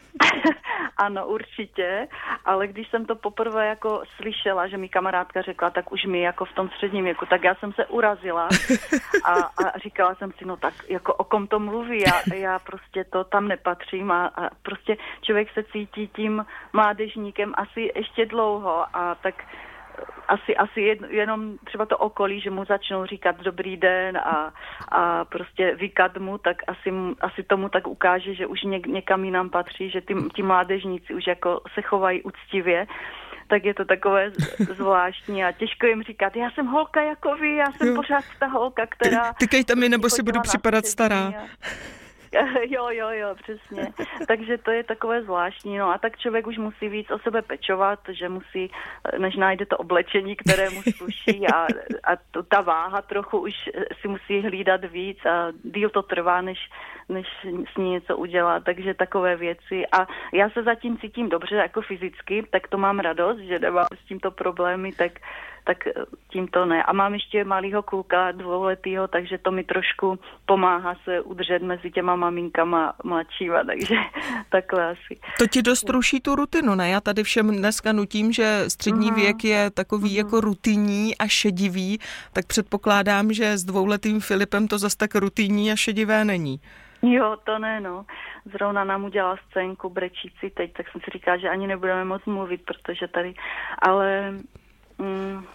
Ano, určitě, ale když jsem to poprvé jako slyšela, že mi kamarádka řekla, tak už mi jako v tom středním věku, tak já jsem se urazila a, a říkala jsem si, no tak jako o kom to mluví, já, já prostě to tam nepatřím a, a prostě člověk se cítí tím mládežníkem asi ještě dlouho a tak asi, asi jedno, jenom třeba to okolí, že mu začnou říkat dobrý den a, a prostě vykat mu, tak asi, asi tomu tak ukáže, že už něk, někam jinam patří, že ty, ty mládežníci už jako se chovají úctivě, tak je to takové zvláštní a těžko jim říkat, já jsem holka jako vy, já jsem jo. pořád ta holka, která... Tykejte mi, nebo si budu připadat stará. Jo, jo, jo, přesně. Takže to je takové zvláštní, no a tak člověk už musí víc o sebe pečovat, že musí, než najde to oblečení, které mu sluší a, a to, ta váha trochu už si musí hlídat víc a díl to trvá, než, než s ní něco udělá, takže takové věci a já se zatím cítím dobře jako fyzicky, tak to mám radost, že nemám s tímto problémy, tak tak tímto ne. A mám ještě malýho kluka, dvouletýho, takže to mi trošku pomáhá se udržet mezi těma maminkama mladšíma, takže takhle asi. To ti dost ruší tu rutinu, ne? Já tady všem dneska nutím, že střední mm. věk je takový mm. jako rutinní a šedivý, tak předpokládám, že s dvouletým Filipem to zas tak rutinní a šedivé není. Jo, to ne, no. Zrovna nám udělala scénku brečící teď, tak jsem si říkala, že ani nebudeme moc mluvit, protože tady, ale... Mm,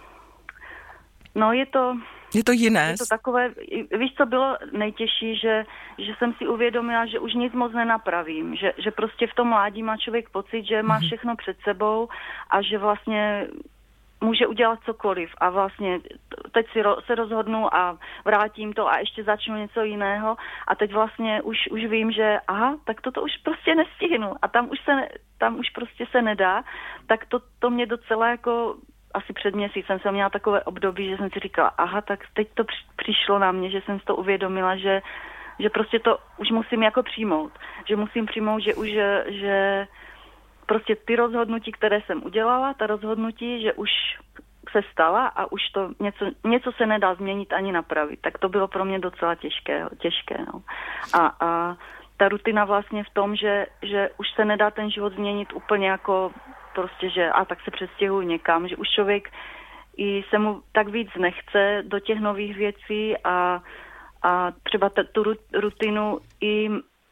no je to... Je to jiné. Je to takové, víš, co bylo nejtěžší, že, že jsem si uvědomila, že už nic moc nenapravím, že, že prostě v tom mládí má člověk pocit, že má všechno před sebou a že vlastně může udělat cokoliv a vlastně teď si ro, se rozhodnu a vrátím to a ještě začnu něco jiného a teď vlastně už, už vím, že aha, tak toto už prostě nestihnu a tam už se, tam už prostě se nedá, tak to, to mě docela jako asi před měsícem jsem měla takové období, že jsem si říkala, aha, tak teď to přišlo na mě, že jsem si to uvědomila, že, že prostě to už musím jako přijmout. Že musím přijmout, že už, že prostě ty rozhodnutí, které jsem udělala, ta rozhodnutí, že už se stala a už to něco, něco se nedá změnit ani napravit. Tak to bylo pro mě docela těžké. těžké no. a, a ta rutina vlastně v tom, že, že už se nedá ten život změnit úplně jako prostě, že a tak se přestěhuji někam, že už člověk i se mu tak víc nechce do těch nových věcí a, a třeba t- tu rutinu i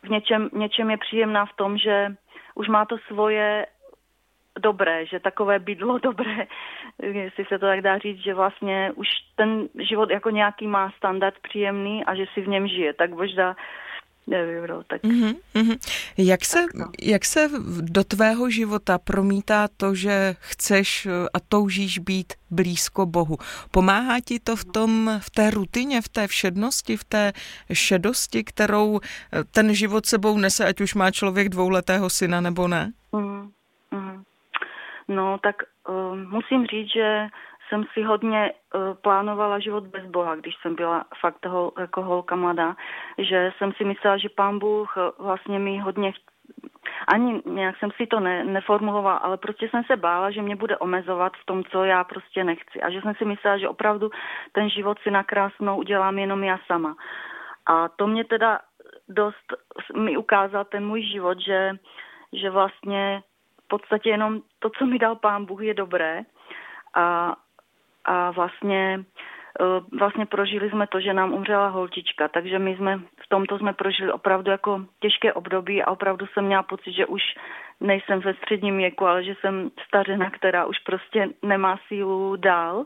v něčem, něčem je příjemná v tom, že už má to svoje dobré, že takové bydlo dobré, jestli se to tak dá říct, že vlastně už ten život jako nějaký má standard příjemný a že si v něm žije, tak možná nevím, no, tak... Mm-hmm, mm-hmm. Jak se, tak no. jak se do tvého života promítá to, že chceš a toužíš být blízko Bohu? Pomáhá ti to v tom, v té rutině, v té všednosti, v té šedosti, kterou ten život sebou nese, ať už má člověk dvouletého syna nebo ne? Mm, mm. No, tak uh, musím říct, že jsem si hodně uh, plánovala život bez Boha, když jsem byla fakt hol, jako holka mladá, že jsem si myslela, že Pán Bůh uh, vlastně mi hodně, ani nějak jsem si to ne, neformulovala, ale prostě jsem se bála, že mě bude omezovat v tom, co já prostě nechci. A že jsem si myslela, že opravdu ten život si nakrásnou udělám jenom já sama. A to mě teda dost mi ukázal ten můj život, že, že vlastně v podstatě jenom to, co mi dal Pán Bůh, je dobré. A A vlastně, vlastně prožili jsme to, že nám umřela holčička, takže my jsme v tomto jsme prožili opravdu jako těžké období a opravdu jsem měla pocit, že už nejsem ve středním věku, ale že jsem stařena, která už prostě nemá sílu dál.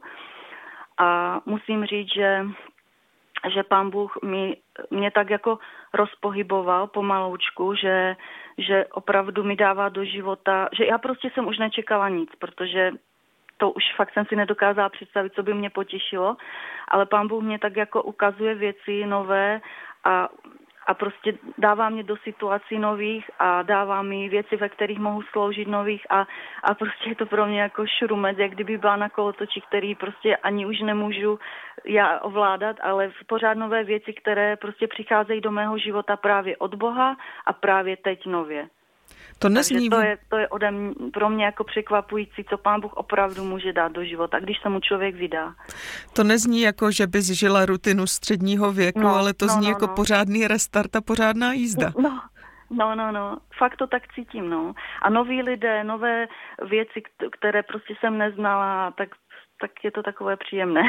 A musím říct, že, že Pán Bůh mi, mě tak jako rozpohyboval pomaloučku, že, že opravdu mi dává do života, že já prostě jsem už nečekala nic, protože to už fakt jsem si nedokázala představit, co by mě potěšilo, ale Pán Bůh mě tak jako ukazuje věci nové a, a prostě dává mě do situací nových a dává mi věci, ve kterých mohu sloužit nových a, a prostě je to pro mě jako šrumec, jak kdyby byla na kolotoči, který prostě ani už nemůžu já ovládat, ale pořád nové věci, které prostě přicházejí do mého života právě od Boha a právě teď nově. To nezní... Takže to je, to je ode mě, pro mě jako překvapující, co Pán Bůh opravdu může dát do života, když se mu člověk vydá. To nezní jako, že bys žila rutinu středního věku, no, ale to no, zní no, jako no. pořádný restart a pořádná jízda. No, no, no, no. Fakt to tak cítím, no. A noví lidé, nové věci, které prostě jsem neznala, tak tak je to takové příjemné.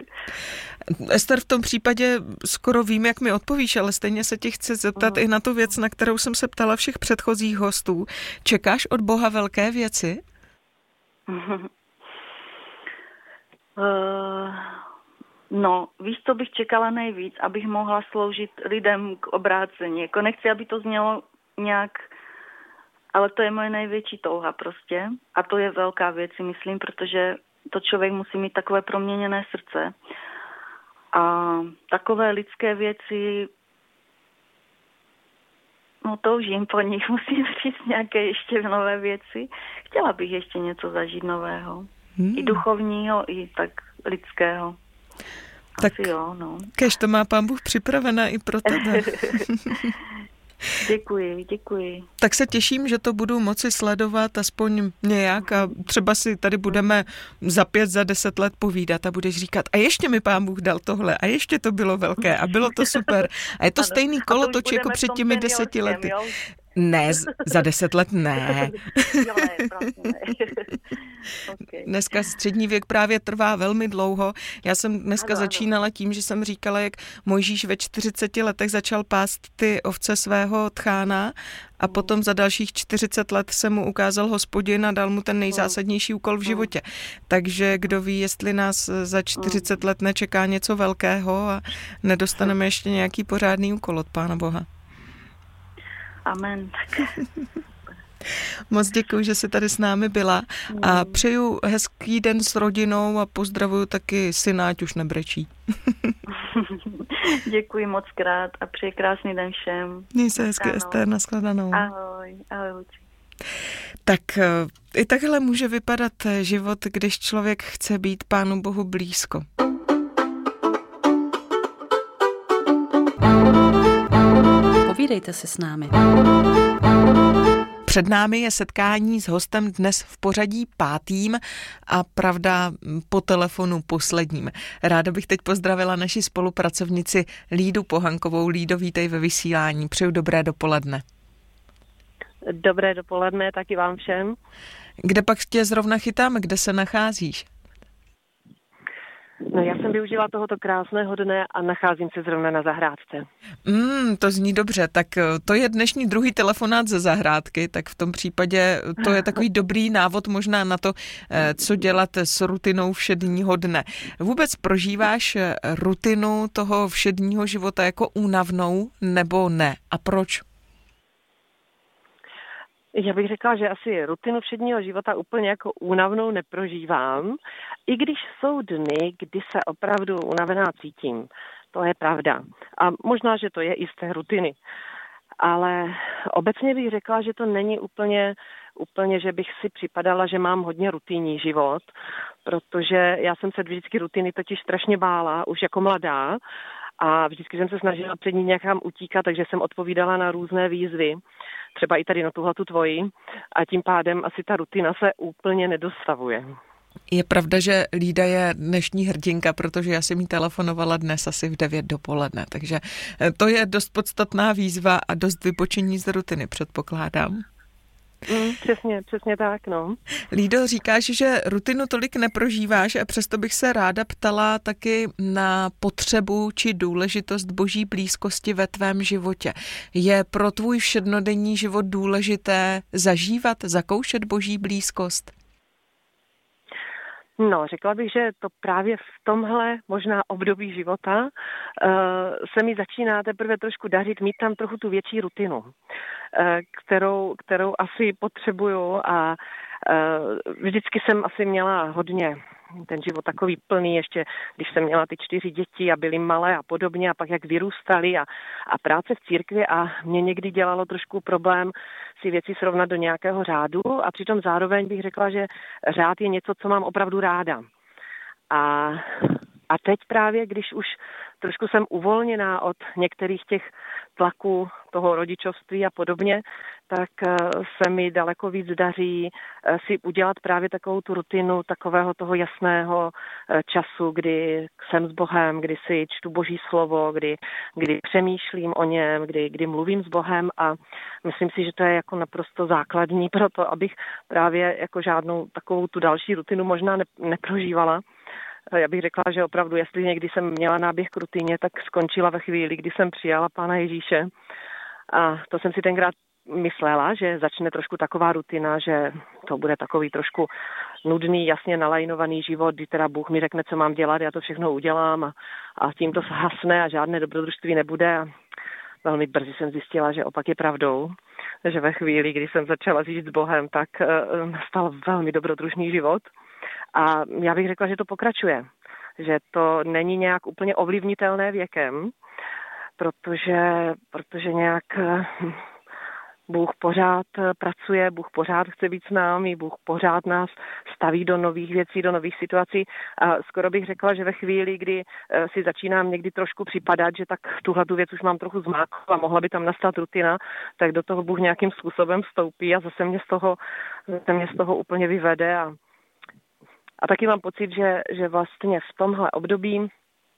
Ester, v tom případě skoro vím, jak mi odpovíš, ale stejně se tě chci zeptat uh. i na tu věc, na kterou jsem se ptala všech předchozích hostů. Čekáš od Boha velké věci? Uh, no, víš, co bych čekala nejvíc, abych mohla sloužit lidem k obrácení. Jako nechci, aby to znělo nějak, ale to je moje největší touha prostě. A to je velká věc, myslím, protože to člověk musí mít takové proměněné srdce. A takové lidské věci, no toužím po nich, musím říct nějaké ještě nové věci. Chtěla bych ještě něco zažít nového. Hmm. I duchovního, i tak lidského. Tak asi jo, no. Kež to má Pán Bůh připravená i pro tebe. Děkuji, děkuji. Tak se těším, že to budu moci sledovat aspoň nějak a třeba si tady budeme za pět, za deset let povídat a budeš říkat, a ještě mi Pán Bůh dal tohle a ještě to bylo velké a bylo to super. A je to ano. stejný kolotoč jako před těmi deseti lety. Jo? Ne, za deset let ne. Jo, ne, prostě ne. Okay. Dneska střední věk právě trvá velmi dlouho. Já jsem dneska ano, začínala tím, že jsem říkala, jak Mojžíš ve čtyřiceti letech začal pást ty ovce svého tchána a potom za dalších čtyřicet let se mu ukázal Hospodin a dal mu ten nejzásadnější úkol v životě. Takže kdo ví, jestli nás za čtyřicet let nečeká něco velkého a nedostaneme ještě nějaký pořádný úkol od Pána Boha. Amen. Moc děkuji, že jsi tady s námi byla a přeju hezký den s rodinou a pozdravuju taky syna, ať už nebrečí. Děkuji moc krát a přeji krásný den všem. Měj se hezky, Ester, nashledanou. Ahoj, ahoj, Luči. Tak i takhle může vypadat život, když člověk chce být Pánu Bohu blízko. Povídejte si s námi. Před námi je setkání s hostem dnes v pořadí pátým a pravda po telefonu posledním. Ráda bych teď pozdravila naši spolupracovnici Lídu Pohankovou. Lído, vítej ve vysílání. Přeju dobré dopoledne. Dobré dopoledne, taky vám všem. Kde pak tě zrovna chytáme, kde se nacházíš? No, já jsem využila tohoto krásného dne a nacházím se zrovna na zahrádce. Mm, to zní dobře, tak to je dnešní druhý telefonát ze zahrádky, tak v tom případě to je takový dobrý návod možná na to, co dělat s rutinou všedního dne. Vůbec prožíváš rutinu toho všedního života jako únavnou nebo ne? A proč? Já bych řekla, že asi rutinu všedního života úplně jako únavnou neprožívám, i když jsou dny, kdy se opravdu unavená cítím. To je pravda. A možná, že to je i z té rutiny. Ale obecně bych řekla, že to není úplně, úplně, že bych si připadala, že mám hodně rutinní život, protože já jsem se vždycky rutiny totiž strašně bála, už jako mladá, a vždycky jsem se snažila před ní někam utíkat, takže jsem odpovídala na různé výzvy, třeba i tady na tuhletu tvoji, a tím pádem asi ta rutina se úplně nedostavuje. Je pravda, že Lída je dnešní hrdinka, protože já jsem jí telefonovala dnes asi v devět dopoledne, takže to je dost podstatná výzva a dost vypočení z rutiny, předpokládám. Mm, přesně, přesně tak, no. Lído, říkáš, že rutinu tolik neprožíváš a přesto bych se ráda ptala taky na potřebu či důležitost boží blízkosti ve tvém životě. Je pro tvůj všednodenní život důležité zažívat, zakoušet boží blízkost? No, řekla bych, že to právě v tomhle možná období života uh, se mi začíná teprve trošku dařit mít tam trochu tu větší rutinu, uh, kterou, kterou asi potřebuju, a uh, vždycky jsem asi měla hodně ten život takový plný, ještě když jsem měla ty čtyři děti a byly malé a podobně, a pak jak vyrůstaly, a, a práce v církvi, a mě někdy dělalo trošku problém si věci srovnat do nějakého řádu, a přitom zároveň bych řekla, že řád je něco, co mám opravdu ráda. A, a teď právě, když už trošku jsem uvolněná od některých těch tlaků toho rodičovství a podobně, tak se mi daleko víc daří si udělat právě takovou tu rutinu takového toho jasného času, kdy jsem s Bohem, kdy si čtu Boží slovo, kdy, kdy přemýšlím o něm, kdy, kdy mluvím s Bohem, a myslím si, že to je jako naprosto základní pro to, abych právě jako žádnou takovou tu další rutinu možná ne, neprožívala. Já bych řekla, že opravdu, jestli někdy jsem měla náběh k rutině, tak skončila ve chvíli, kdy jsem přijala Pána Ježíše. A to jsem si tenkrát myslela, že začne trošku taková rutina, že to bude takový trošku nudný, jasně nalajnovaný život, kdy teda Bůh mi řekne, co mám dělat, já to všechno udělám, a, a tím to hasne a žádné dobrodružství nebude. A velmi brzy jsem zjistila, že opak je pravdou, že ve chvíli, kdy jsem začala žít s Bohem, tak uh, nastal velmi dobrodružný život. A já bych řekla, že to pokračuje, že to není nějak úplně ovlivnitelné věkem, protože, protože nějak Bůh pořád pracuje, Bůh pořád chce být s námi, Bůh pořád nás staví do nových věcí, do nových situací. A skoro bych řekla, že ve chvíli, kdy si začínám někdy trošku připadat, že tak tuhle tu věc už mám trochu zmáklou a mohla by tam nastat rutina, tak do toho Bůh nějakým způsobem vstoupí a zase mě z toho, zase mě z toho úplně vyvede. A A taky mám pocit, že, že vlastně v tomhle období,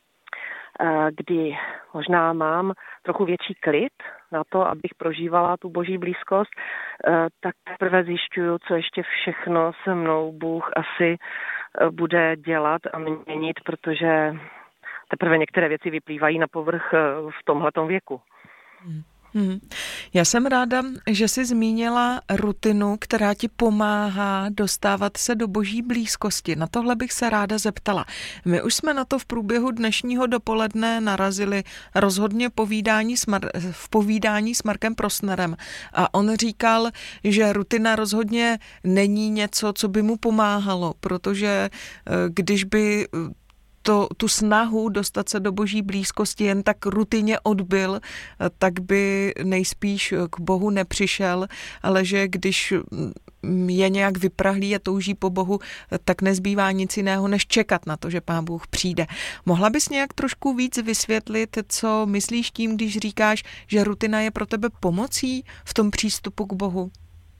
kdy možná mám trochu větší klid na to, abych prožívala tu boží blízkost, tak teprve zjišťuju, co ještě všechno se mnou Bůh asi bude dělat a měnit, protože teprve některé věci vyplývají na povrch v tomhletom věku. Hmm. Hmm. Já jsem ráda, že jsi zmínila rutinu, která ti pomáhá dostávat se do boží blízkosti. Na tohle bych se ráda zeptala. My už jsme na to v průběhu dnešního dopoledne narazili rozhodně povídání s Mar- v povídání s Markem Prosnerem, a on říkal, že rutina rozhodně není něco, co by mu pomáhalo, protože když by To, tu snahu dostat se do boží blízkosti jen tak rutině odbyl, tak by nejspíš k Bohu nepřišel, ale že když je nějak vyprahlý a touží po Bohu, tak nezbývá nic jiného, než čekat na to, že Pán Bůh přijde. Mohla bys nějak trošku víc vysvětlit, co myslíš tím, když říkáš, že rutina je pro tebe pomocí v tom přístupu k Bohu?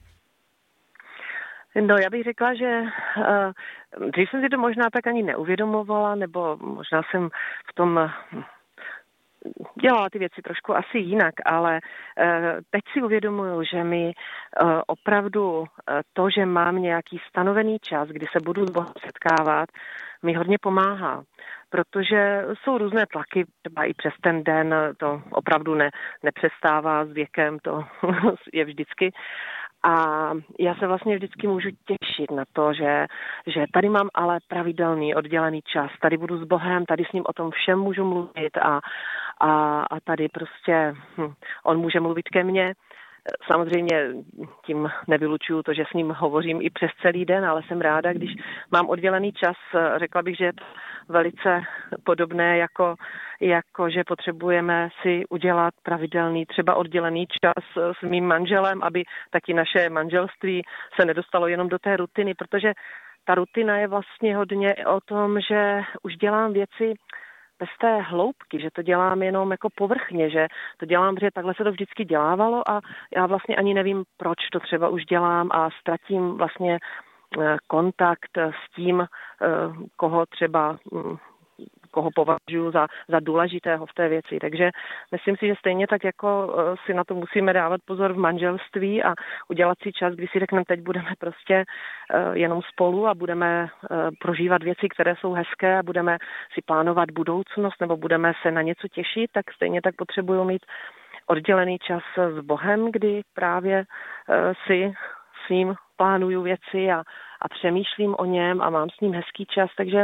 No, já bych řekla, že uh, dřív jsem si to možná tak ani neuvědomovala, nebo možná jsem v tom dělala ty věci trošku asi jinak, ale teď si uvědomuju, že mi opravdu to, že mám nějaký stanovený čas, kdy se budu s Bohem setkávat, mi hodně pomáhá, protože jsou různé tlaky, třeba i přes ten den, to opravdu ne, nepřestává s věkem, to je vždycky. A já se vlastně vždycky můžu těšit na to, že, že tady mám ale pravidelný oddělený čas, tady budu s Bohem, tady s ním o tom všem můžu mluvit a, a, a tady prostě hm, on může mluvit ke mně. Samozřejmě tím nevylučuju to, že s ním hovořím i přes celý den, ale jsem ráda, když mám oddělený čas. Řekla bych, že je to velice podobné, jako, jako že potřebujeme si udělat pravidelný, třeba oddělený čas s mým manželem, aby taky naše manželství se nedostalo jenom do té rutiny, protože ta rutina je vlastně hodně o tom, že už dělám věci bez té hloubky, že to dělám jenom jako povrchně, že to dělám, protože takhle se to vždycky dělávalo a já vlastně ani nevím, proč to třeba už dělám a ztratím vlastně kontakt s tím, koho třeba koho považuji za, za důležitého v té věci. Takže myslím si, že stejně tak jako si na to musíme dávat pozor v manželství a udělat si čas, kdy si řekneme, teď budeme prostě jenom spolu a budeme prožívat věci, které jsou hezké a budeme si plánovat budoucnost nebo budeme se na něco těšit, tak stejně tak potřebuju mít oddělený čas s Bohem, kdy právě si s ním plánuju věci a, a přemýšlím o něm a mám s ním hezký čas, takže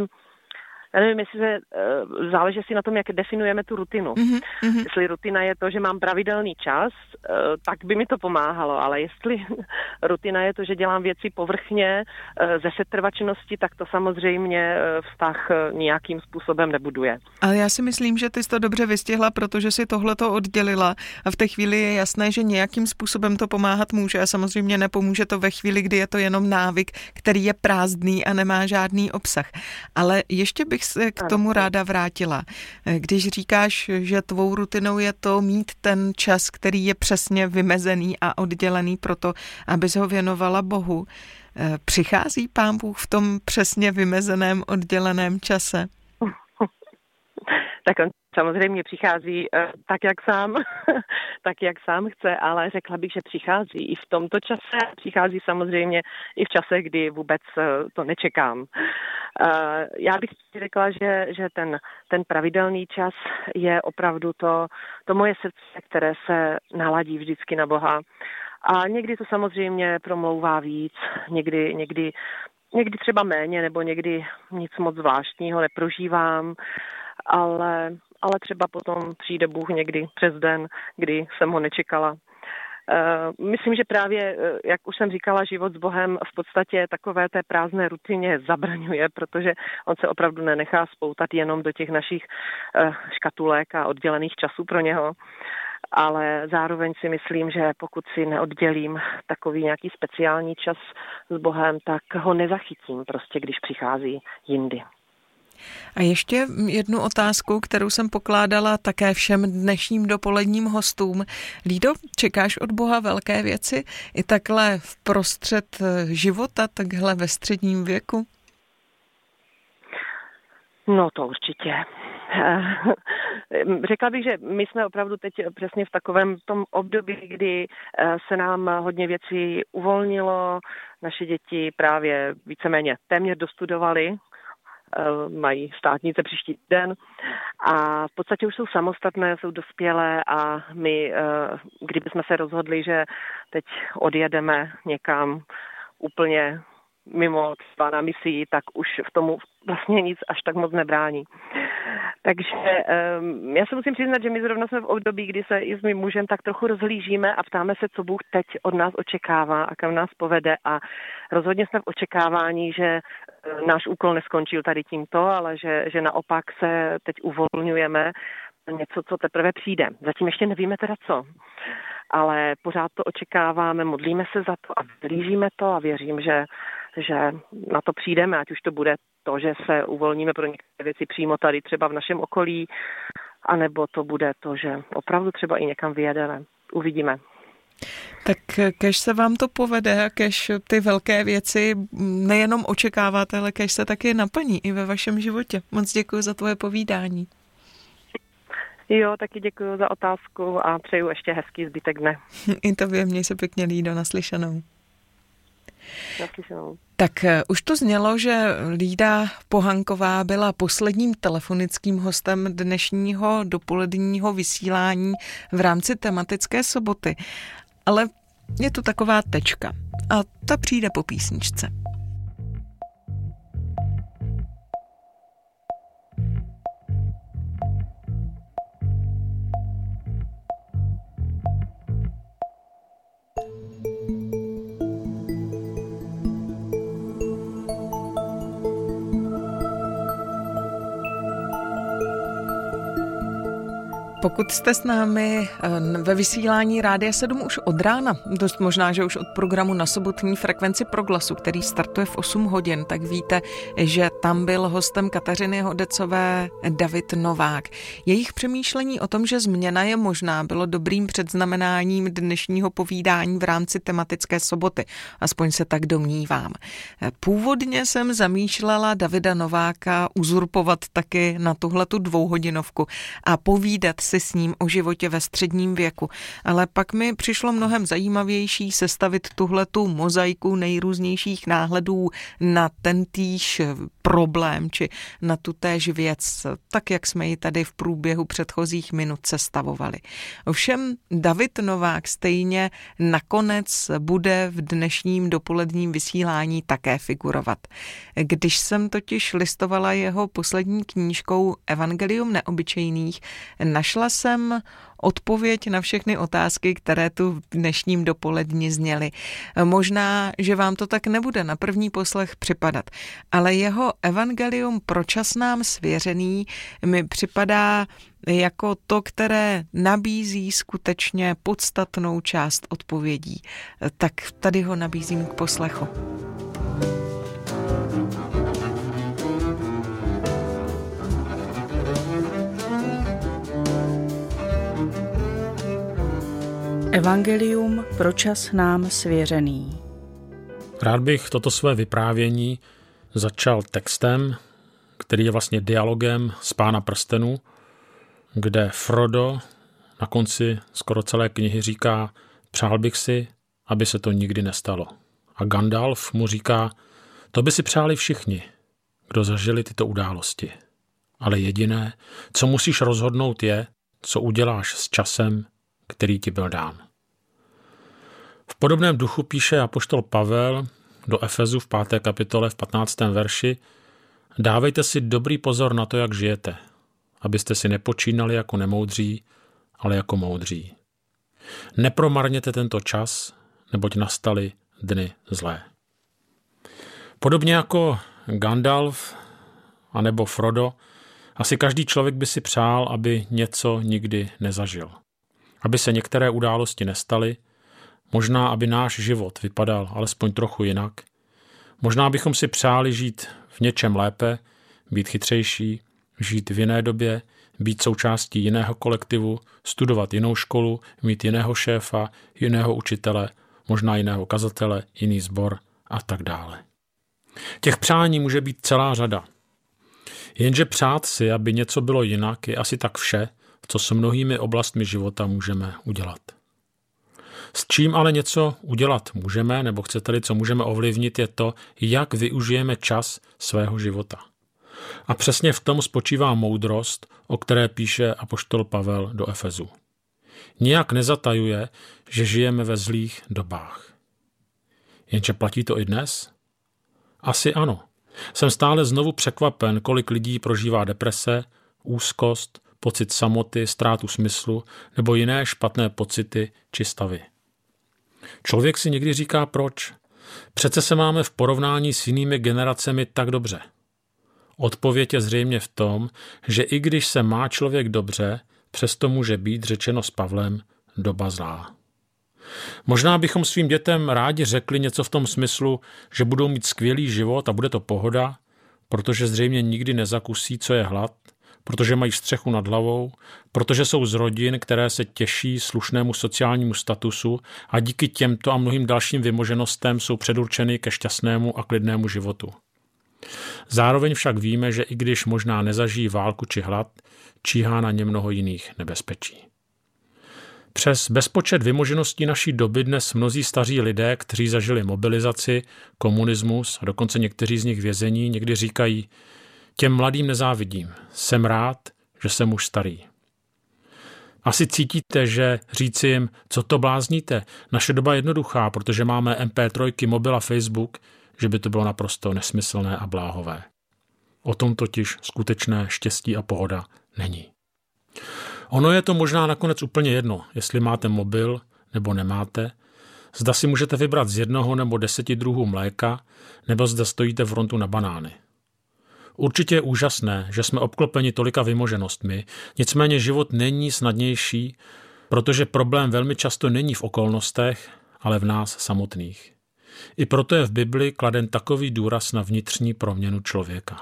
já nevím, jestli se uh, záleží si na tom, jak definujeme tu rutinu. Mm-hmm. Jestli rutina je to, že mám pravidelný čas, uh, tak by mi to pomáhalo, ale jestli rutina je to, že dělám věci povrchně, uh, ze setrvačnosti, tak to samozřejmě uh, vztah uh, nějakým způsobem nebuduje. Ale já si myslím, že ty jsi to dobře vystihla, protože si tohleto oddělila a v té chvíli je jasné, že nějakým způsobem to pomáhat může a samozřejmě nepomůže to ve chvíli, kdy je to jenom návyk, který je prázdný a nemá žádný obsah. Ale ještě bych se k tomu ráda vrátila. Když říkáš, že tvou rutinou je to mít ten čas, který je přesně vymezený a oddělený proto, abys ho věnovala Bohu, přichází Pán Bůh v tom přesně vymezeném, odděleném čase? Tak on samozřejmě přichází uh, tak, jak sám, tak, jak sám chce, ale řekla bych, že přichází i v tomto čase, přichází samozřejmě i v čase, kdy vůbec uh, to nečekám. Uh, já bych řekla, že, že ten, ten pravidelný čas je opravdu to, to moje srdce, které se naladí vždycky na Boha. A někdy to samozřejmě promlouvá víc, někdy, někdy, někdy třeba méně, nebo někdy nic moc zvláštního neprožívám, ale, ale třeba potom přijde Bůh někdy přes den, kdy jsem ho nečekala. Uh, myslím, že právě, jak už jsem říkala, život s Bohem v podstatě takové té prázdné rutině zabraňuje, protože on se opravdu nenechá spoutat jenom do těch našich uh, škatulek a oddělených časů pro něho. Ale zároveň si myslím, že pokud si neoddělím takový nějaký speciální čas s Bohem, tak ho nezachytím prostě, když přichází jindy. A ještě jednu otázku, kterou jsem pokládala také všem dnešním dopoledním hostům. Lído, čekáš od Boha velké věci i takhle v prostřed života, takhle ve středním věku? No to určitě. Řekla bych, že my jsme opravdu teď přesně v takovém tom období, kdy se nám hodně věcí uvolnilo, naše děti právě víceméně téměř dostudovaly, mají státnice příští den a v podstatě už jsou samostatné, jsou dospělé a my, kdybychom se rozhodli, že teď odjedeme někam úplně mimo třeba na misii, tak už v tomu vlastně nic až tak moc nebrání. Takže um, já se musím přiznat, že my zrovna jsme v období, kdy se i s mým mužem tak trochu rozhlížíme a ptáme se, co Bůh teď od nás očekává a kam nás povede a rozhodně jsme v očekávání, že náš úkol neskončil tady tímto, ale že, že naopak se teď uvolňujeme něco, co teprve přijde. Zatím ještě nevíme teda co, ale pořád to očekáváme, modlíme se za to a zlížíme to a věřím, že, že na to přijdeme, ať už to bude to, že se uvolníme pro některé věci přímo tady třeba v našem okolí, anebo to bude to, že opravdu třeba i někam vyjedeme. Uvidíme. Tak kež se vám to povede a kež ty velké věci nejenom očekáváte, ale kež se taky naplní i ve vašem životě. Moc děkuji za tvoje povídání. Jo, taky děkuji za otázku a přeju ještě hezký zbytek dne. I tobě, měj se pěkně, Lído, naslyšenou. Naslyšenou. Tak už to znělo, že Lída Pohanková byla posledním telefonickým hostem dnešního dopoledního vysílání v rámci tematické soboty. Ale je tu taková tečka a ta přijde po písničce. Pokud jste s námi ve vysílání Rádia sedm už od rána, dost možná, že už od programu na sobotní frekvenci Proglasu, který startuje v osm hodin, tak víte, že tam byl hostem Kateřiny Hodecové David Novák. Jejich přemýšlení o tom, že změna je možná, bylo dobrým předznamenáním dnešního povídání v rámci tematické soboty. Aspoň se tak domnívám. Původně jsem zamýšlela Davida Nováka uzurpovat taky na tuhletu dvouhodinovku a povídat si s ním o životě ve středním věku, ale pak mi přišlo mnohem zajímavější sestavit tuhletu mozaiku nejrůznějších náhledů na tentýž problém či na tutéž věc, tak jak jsme ji tady v průběhu předchozích minut sestavovali. Ovšem David Novák stejně nakonec bude v dnešním dopoledním vysílání také figurovat. Když jsem totiž listovala jeho poslední knížkou Evangelium neobyčejných, našla jsem odpověď na všechny otázky, které tu v dnešním dopoledni zněly. Možná, že vám to tak nebude na první poslech připadat, ale jeho Evangelium pro čas nám svěřený mi připadá jako to, které nabízí skutečně podstatnou část odpovědí. Tak tady ho nabízím k poslechu. Evangelium pro čas nám svěřený. Rád bych toto své vyprávění začal textem, který je vlastně dialogem z Pána prstenů, kde Frodo na konci skoro celé knihy říká: přál bych si, aby se to nikdy nestalo. A Gandalf mu říká: to by si přáli všichni, kdo zažili tyto události. Ale jediné, co musíš rozhodnout, je, co uděláš s časem, který ti byl dán. V podobném duchu píše apoštol Pavel do Efezu v páté kapitole v patnáctém verši: dávejte si dobrý pozor na to, jak žijete, abyste si nepočínali jako nemoudří, ale jako moudří. Nepromarněte tento čas, neboť nastaly dny zlé. Podobně jako Gandalf anebo Frodo, asi každý člověk by si přál, aby něco nikdy nezažil. Aby se některé události nestaly, možná aby náš život vypadal alespoň trochu jinak. Možná bychom si přáli žít v něčem lépe, být chytřejší, žít v jiné době, být součástí jiného kolektivu, studovat jinou školu, mít jiného šéfa, jiného učitele, možná jiného kazatele, jiný sbor a tak dále. Těch přání může být celá řada. Jenže přát si, aby něco bylo jinak, je asi tak vše, co s mnohými oblastmi života můžeme udělat. S čím ale něco udělat můžeme, nebo chcete-li, co můžeme ovlivnit, je to, jak využijeme čas svého života. A přesně v tom spočívá moudrost, o které píše apoštol Pavel do Efezu. Nijak nezatajuje, že žijeme ve zlých dobách. Jenže platí to i dnes? Asi ano. Jsem stále znovu překvapen, kolik lidí prožívá deprese, úzkost, pocit samoty, ztrátu smyslu nebo jiné špatné pocity či stavy. Člověk si někdy říká proč. Přece se máme v porovnání s jinými generacemi tak dobře. Odpověď je zřejmě v tom, že i když se má člověk dobře, přesto může být, řečeno s Pavlem, doba zlá. Možná bychom svým dětem rádi řekli něco v tom smyslu, že budou mít skvělý život a bude to pohoda, protože zřejmě nikdy nezakusí, co je hlad, protože mají střechu nad hlavou, protože jsou z rodin, které se těší slušnému sociálnímu statusu a díky těmto a mnohým dalším vymoženostem jsou předurčeny ke šťastnému a klidnému životu. Zároveň však víme, že i když možná nezažijí válku či hlad, číhá na ně mnoho jiných nebezpečí. Přes bezpočet vymožeností naší doby dnes mnozí staří lidé, kteří zažili mobilizaci, komunismus a dokonce někteří z nich vězení, někdy říkají: těm mladým nezávidím, jsem rád, že jsem už starý. Asi cítíte, že říci jim, co to blázníte, naše doba je jednoduchá, protože máme em pé tři, mobil a Facebook, že by to bylo naprosto nesmyslné a bláhové. O tom totiž skutečné štěstí a pohoda není. Ono je to možná nakonec úplně jedno, jestli máte mobil nebo nemáte, zda si můžete vybrat z jednoho nebo deseti druhů mléka, nebo zda stojíte v frontu na banány. Určitě je úžasné, že jsme obklopeni tolika vymoženostmi, nicméně život není snadnější, protože problém velmi často není v okolnostech, ale v nás samotných. I proto je v Bibli kladen takový důraz na vnitřní proměnu člověka.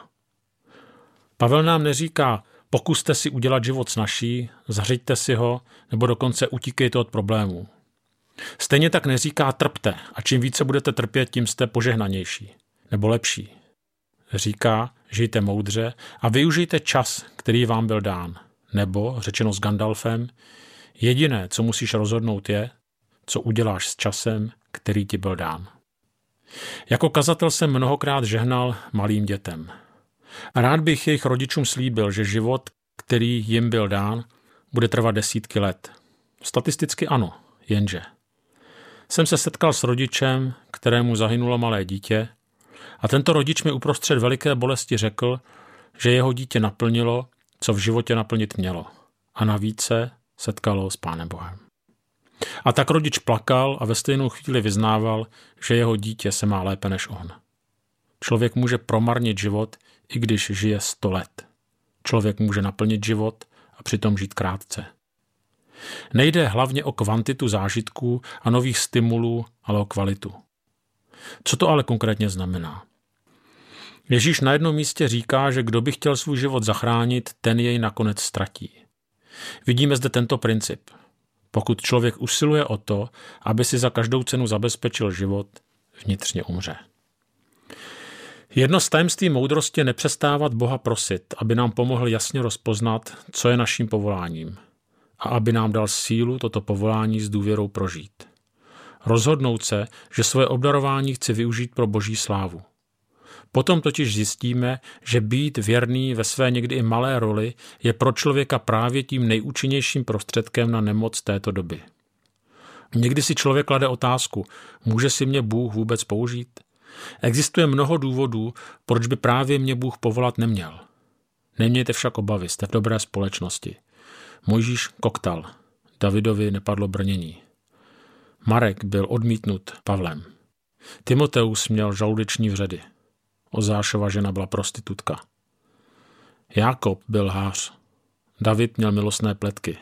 Pavel nám neříká: pokuste si udělat život snazší, zařiďte si ho, nebo dokonce utíkejte od problémů. Stejně tak neříká: trpte a čím více budete trpět, tím jste požehnanější nebo lepší. Říká: žijte moudře a využijte čas, který vám byl dán. Nebo, řečeno s Gandalfem, jediné, co musíš rozhodnout je, co uděláš s časem, který ti byl dán. Jako kazatel jsem mnohokrát žehnal malým dětem. A rád bych jejich rodičům slíbil, že život, který jim byl dán, bude trvat desítky let. Statisticky ano, jenže. Jsem se setkal s rodičem, kterému zahynulo malé dítě, a tento rodič mi uprostřed veliké bolesti řekl, že jeho dítě naplnilo, co v životě naplnit mělo. A navíc se setkalo s Pánem Bohem. A tak rodič plakal a ve stejnou chvíli vyznával, že jeho dítě se má lépe než on. Člověk může promarnit život, i když žije sto let. Člověk může naplnit život a přitom žít krátce. Nejde hlavně o kvantitu zážitků a nových stimulů, ale o kvalitu. Co to ale konkrétně znamená? Ježíš na jednom místě říká, že kdo by chtěl svůj život zachránit, ten jej nakonec ztratí. Vidíme zde tento princip. Pokud člověk usiluje o to, aby si za každou cenu zabezpečil život, vnitřně umře. Jedno z tajemství moudrosti je nepřestávat Boha prosit, aby nám pomohl jasně rozpoznat, co je naším povoláním, a aby nám dal sílu toto povolání s důvěrou prožít. Rozhodnout se, že svoje obdarování chci využít pro Boží slávu. Potom totiž zjistíme, že být věrný ve své někdy i malé roli je pro člověka právě tím nejúčinnějším prostředkem na nemoc této doby. Někdy si člověk klade otázku, může si mě Bůh vůbec použít? Existuje mnoho důvodů, proč by právě mě Bůh povolat neměl. Nemějte však obavy, jste v dobré společnosti. Mojžíš koktal, Davidovi nepadlo brnění. Marek byl odmítnut Pavlem. Timoteus měl žaludeční vředy. Ozášova žena byla prostitutka. Jákob byl lhář. David měl milostné pletky.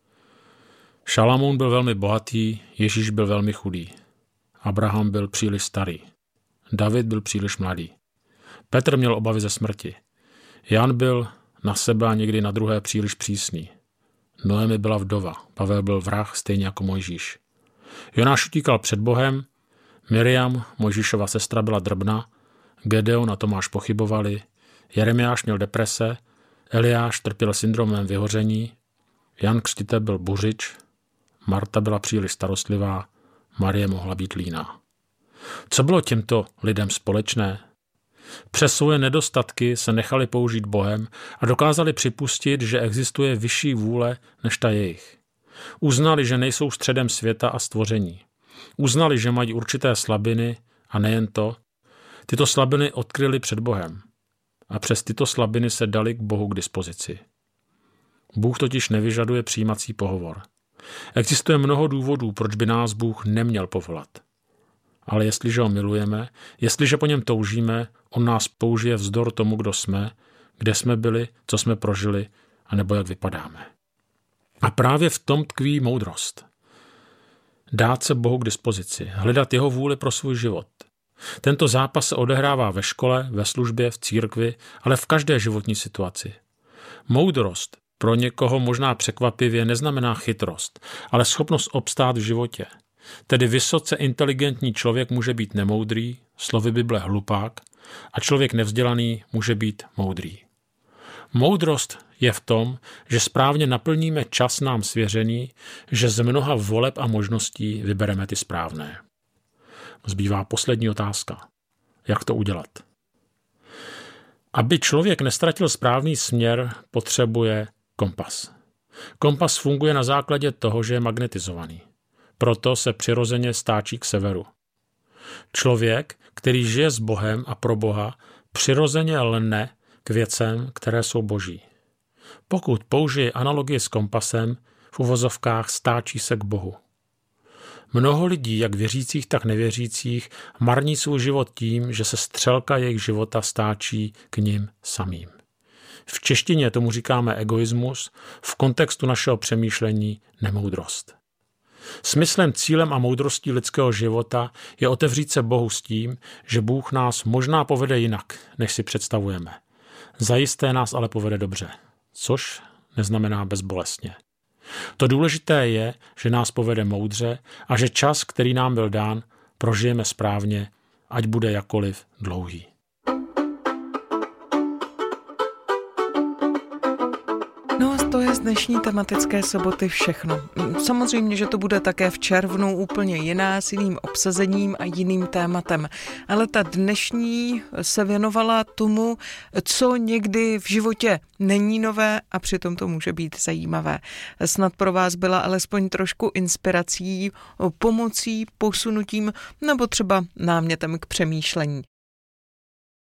Šalamoun byl velmi bohatý, Ježíš byl velmi chudý. Abraham byl příliš starý. David byl příliš mladý. Petr měl obavy ze smrti. Jan byl na sebe a někdy na druhé příliš přísný. Noemi byla vdova, Pavel byl vrah stejně jako Mojžíš. Jonáš utíkal před Bohem, Miriam, Mojžíšova sestra, byla drbna, Gedeon a Tomáš pochybovali, Jeremiáš měl deprese, Eliáš trpěl syndromem vyhoření, Jan Křtitel byl buřič, Marta byla příliš starostlivá, Marie mohla být líná. Co bylo těmto lidem společné? Přes svoje nedostatky se nechali použít Bohem a dokázali připustit, že existuje vyšší vůle než ta jejich. Uznali, že nejsou středem světa a stvoření. Uznali, že mají určité slabiny a nejen to, tyto slabiny odkryli před Bohem a přes tyto slabiny se dali k Bohu k dispozici. Bůh totiž nevyžaduje přijímací pohovor. Existuje mnoho důvodů, proč by nás Bůh neměl povolat. Ale jestliže ho milujeme, jestliže po něm toužíme, on nás použije vzdor tomu, kdo jsme, kde jsme byli, co jsme prožili, anebo jak vypadáme. A právě v tom tkví moudrost. Dát se Bohu k dispozici, hledat jeho vůli pro svůj život. Tento zápas se odehrává ve škole, ve službě, v církvi, ale v každé životní situaci. Moudrost pro někoho možná překvapivě neznamená chytrost, ale schopnost obstát v životě. Tedy vysoce inteligentní člověk může být nemoudrý, slovy Bible hlupák, a člověk nevzdělaný může být moudrý. Moudrost je v tom, že správně naplníme čas nám svěřený, že z mnoha voleb a možností vybereme ty správné. Zbývá poslední otázka. Jak to udělat? Aby člověk nestratil správný směr, potřebuje kompas. Kompas funguje na základě toho, že je magnetizovaný. Proto se přirozeně stáčí k severu. Člověk, který žije s Bohem a pro Boha, přirozeně lne k věcem, které jsou boží. Pokud použije analogii s kompasem, v uvozovkách stáčí se k Bohu. Mnoho lidí, jak věřících, tak nevěřících, marní svůj život tím, že se střelka jejich života stáčí k nim samým. V češtině tomu říkáme egoismus, v kontextu našeho přemýšlení nemoudrost. Smyslem, cílem a moudrostí lidského života je otevřít se Bohu s tím, že Bůh nás možná povede jinak, než si představujeme. Zajisté nás ale povede dobře, což neznamená bezbolestně. To důležité je, že nás povede moudře a že čas, který nám byl dán, prožijeme správně, ať bude jakkoliv dlouhý. No a to je z dnešní tematické soboty všechno. Samozřejmě, že to bude také v červnu úplně jiná, s jiným obsazením a jiným tématem. Ale ta dnešní se věnovala tomu, co někdy v životě není nové a přitom to může být zajímavé. Snad pro vás byla alespoň trošku inspirací, pomocí, posunutím nebo třeba námětem k přemýšlení.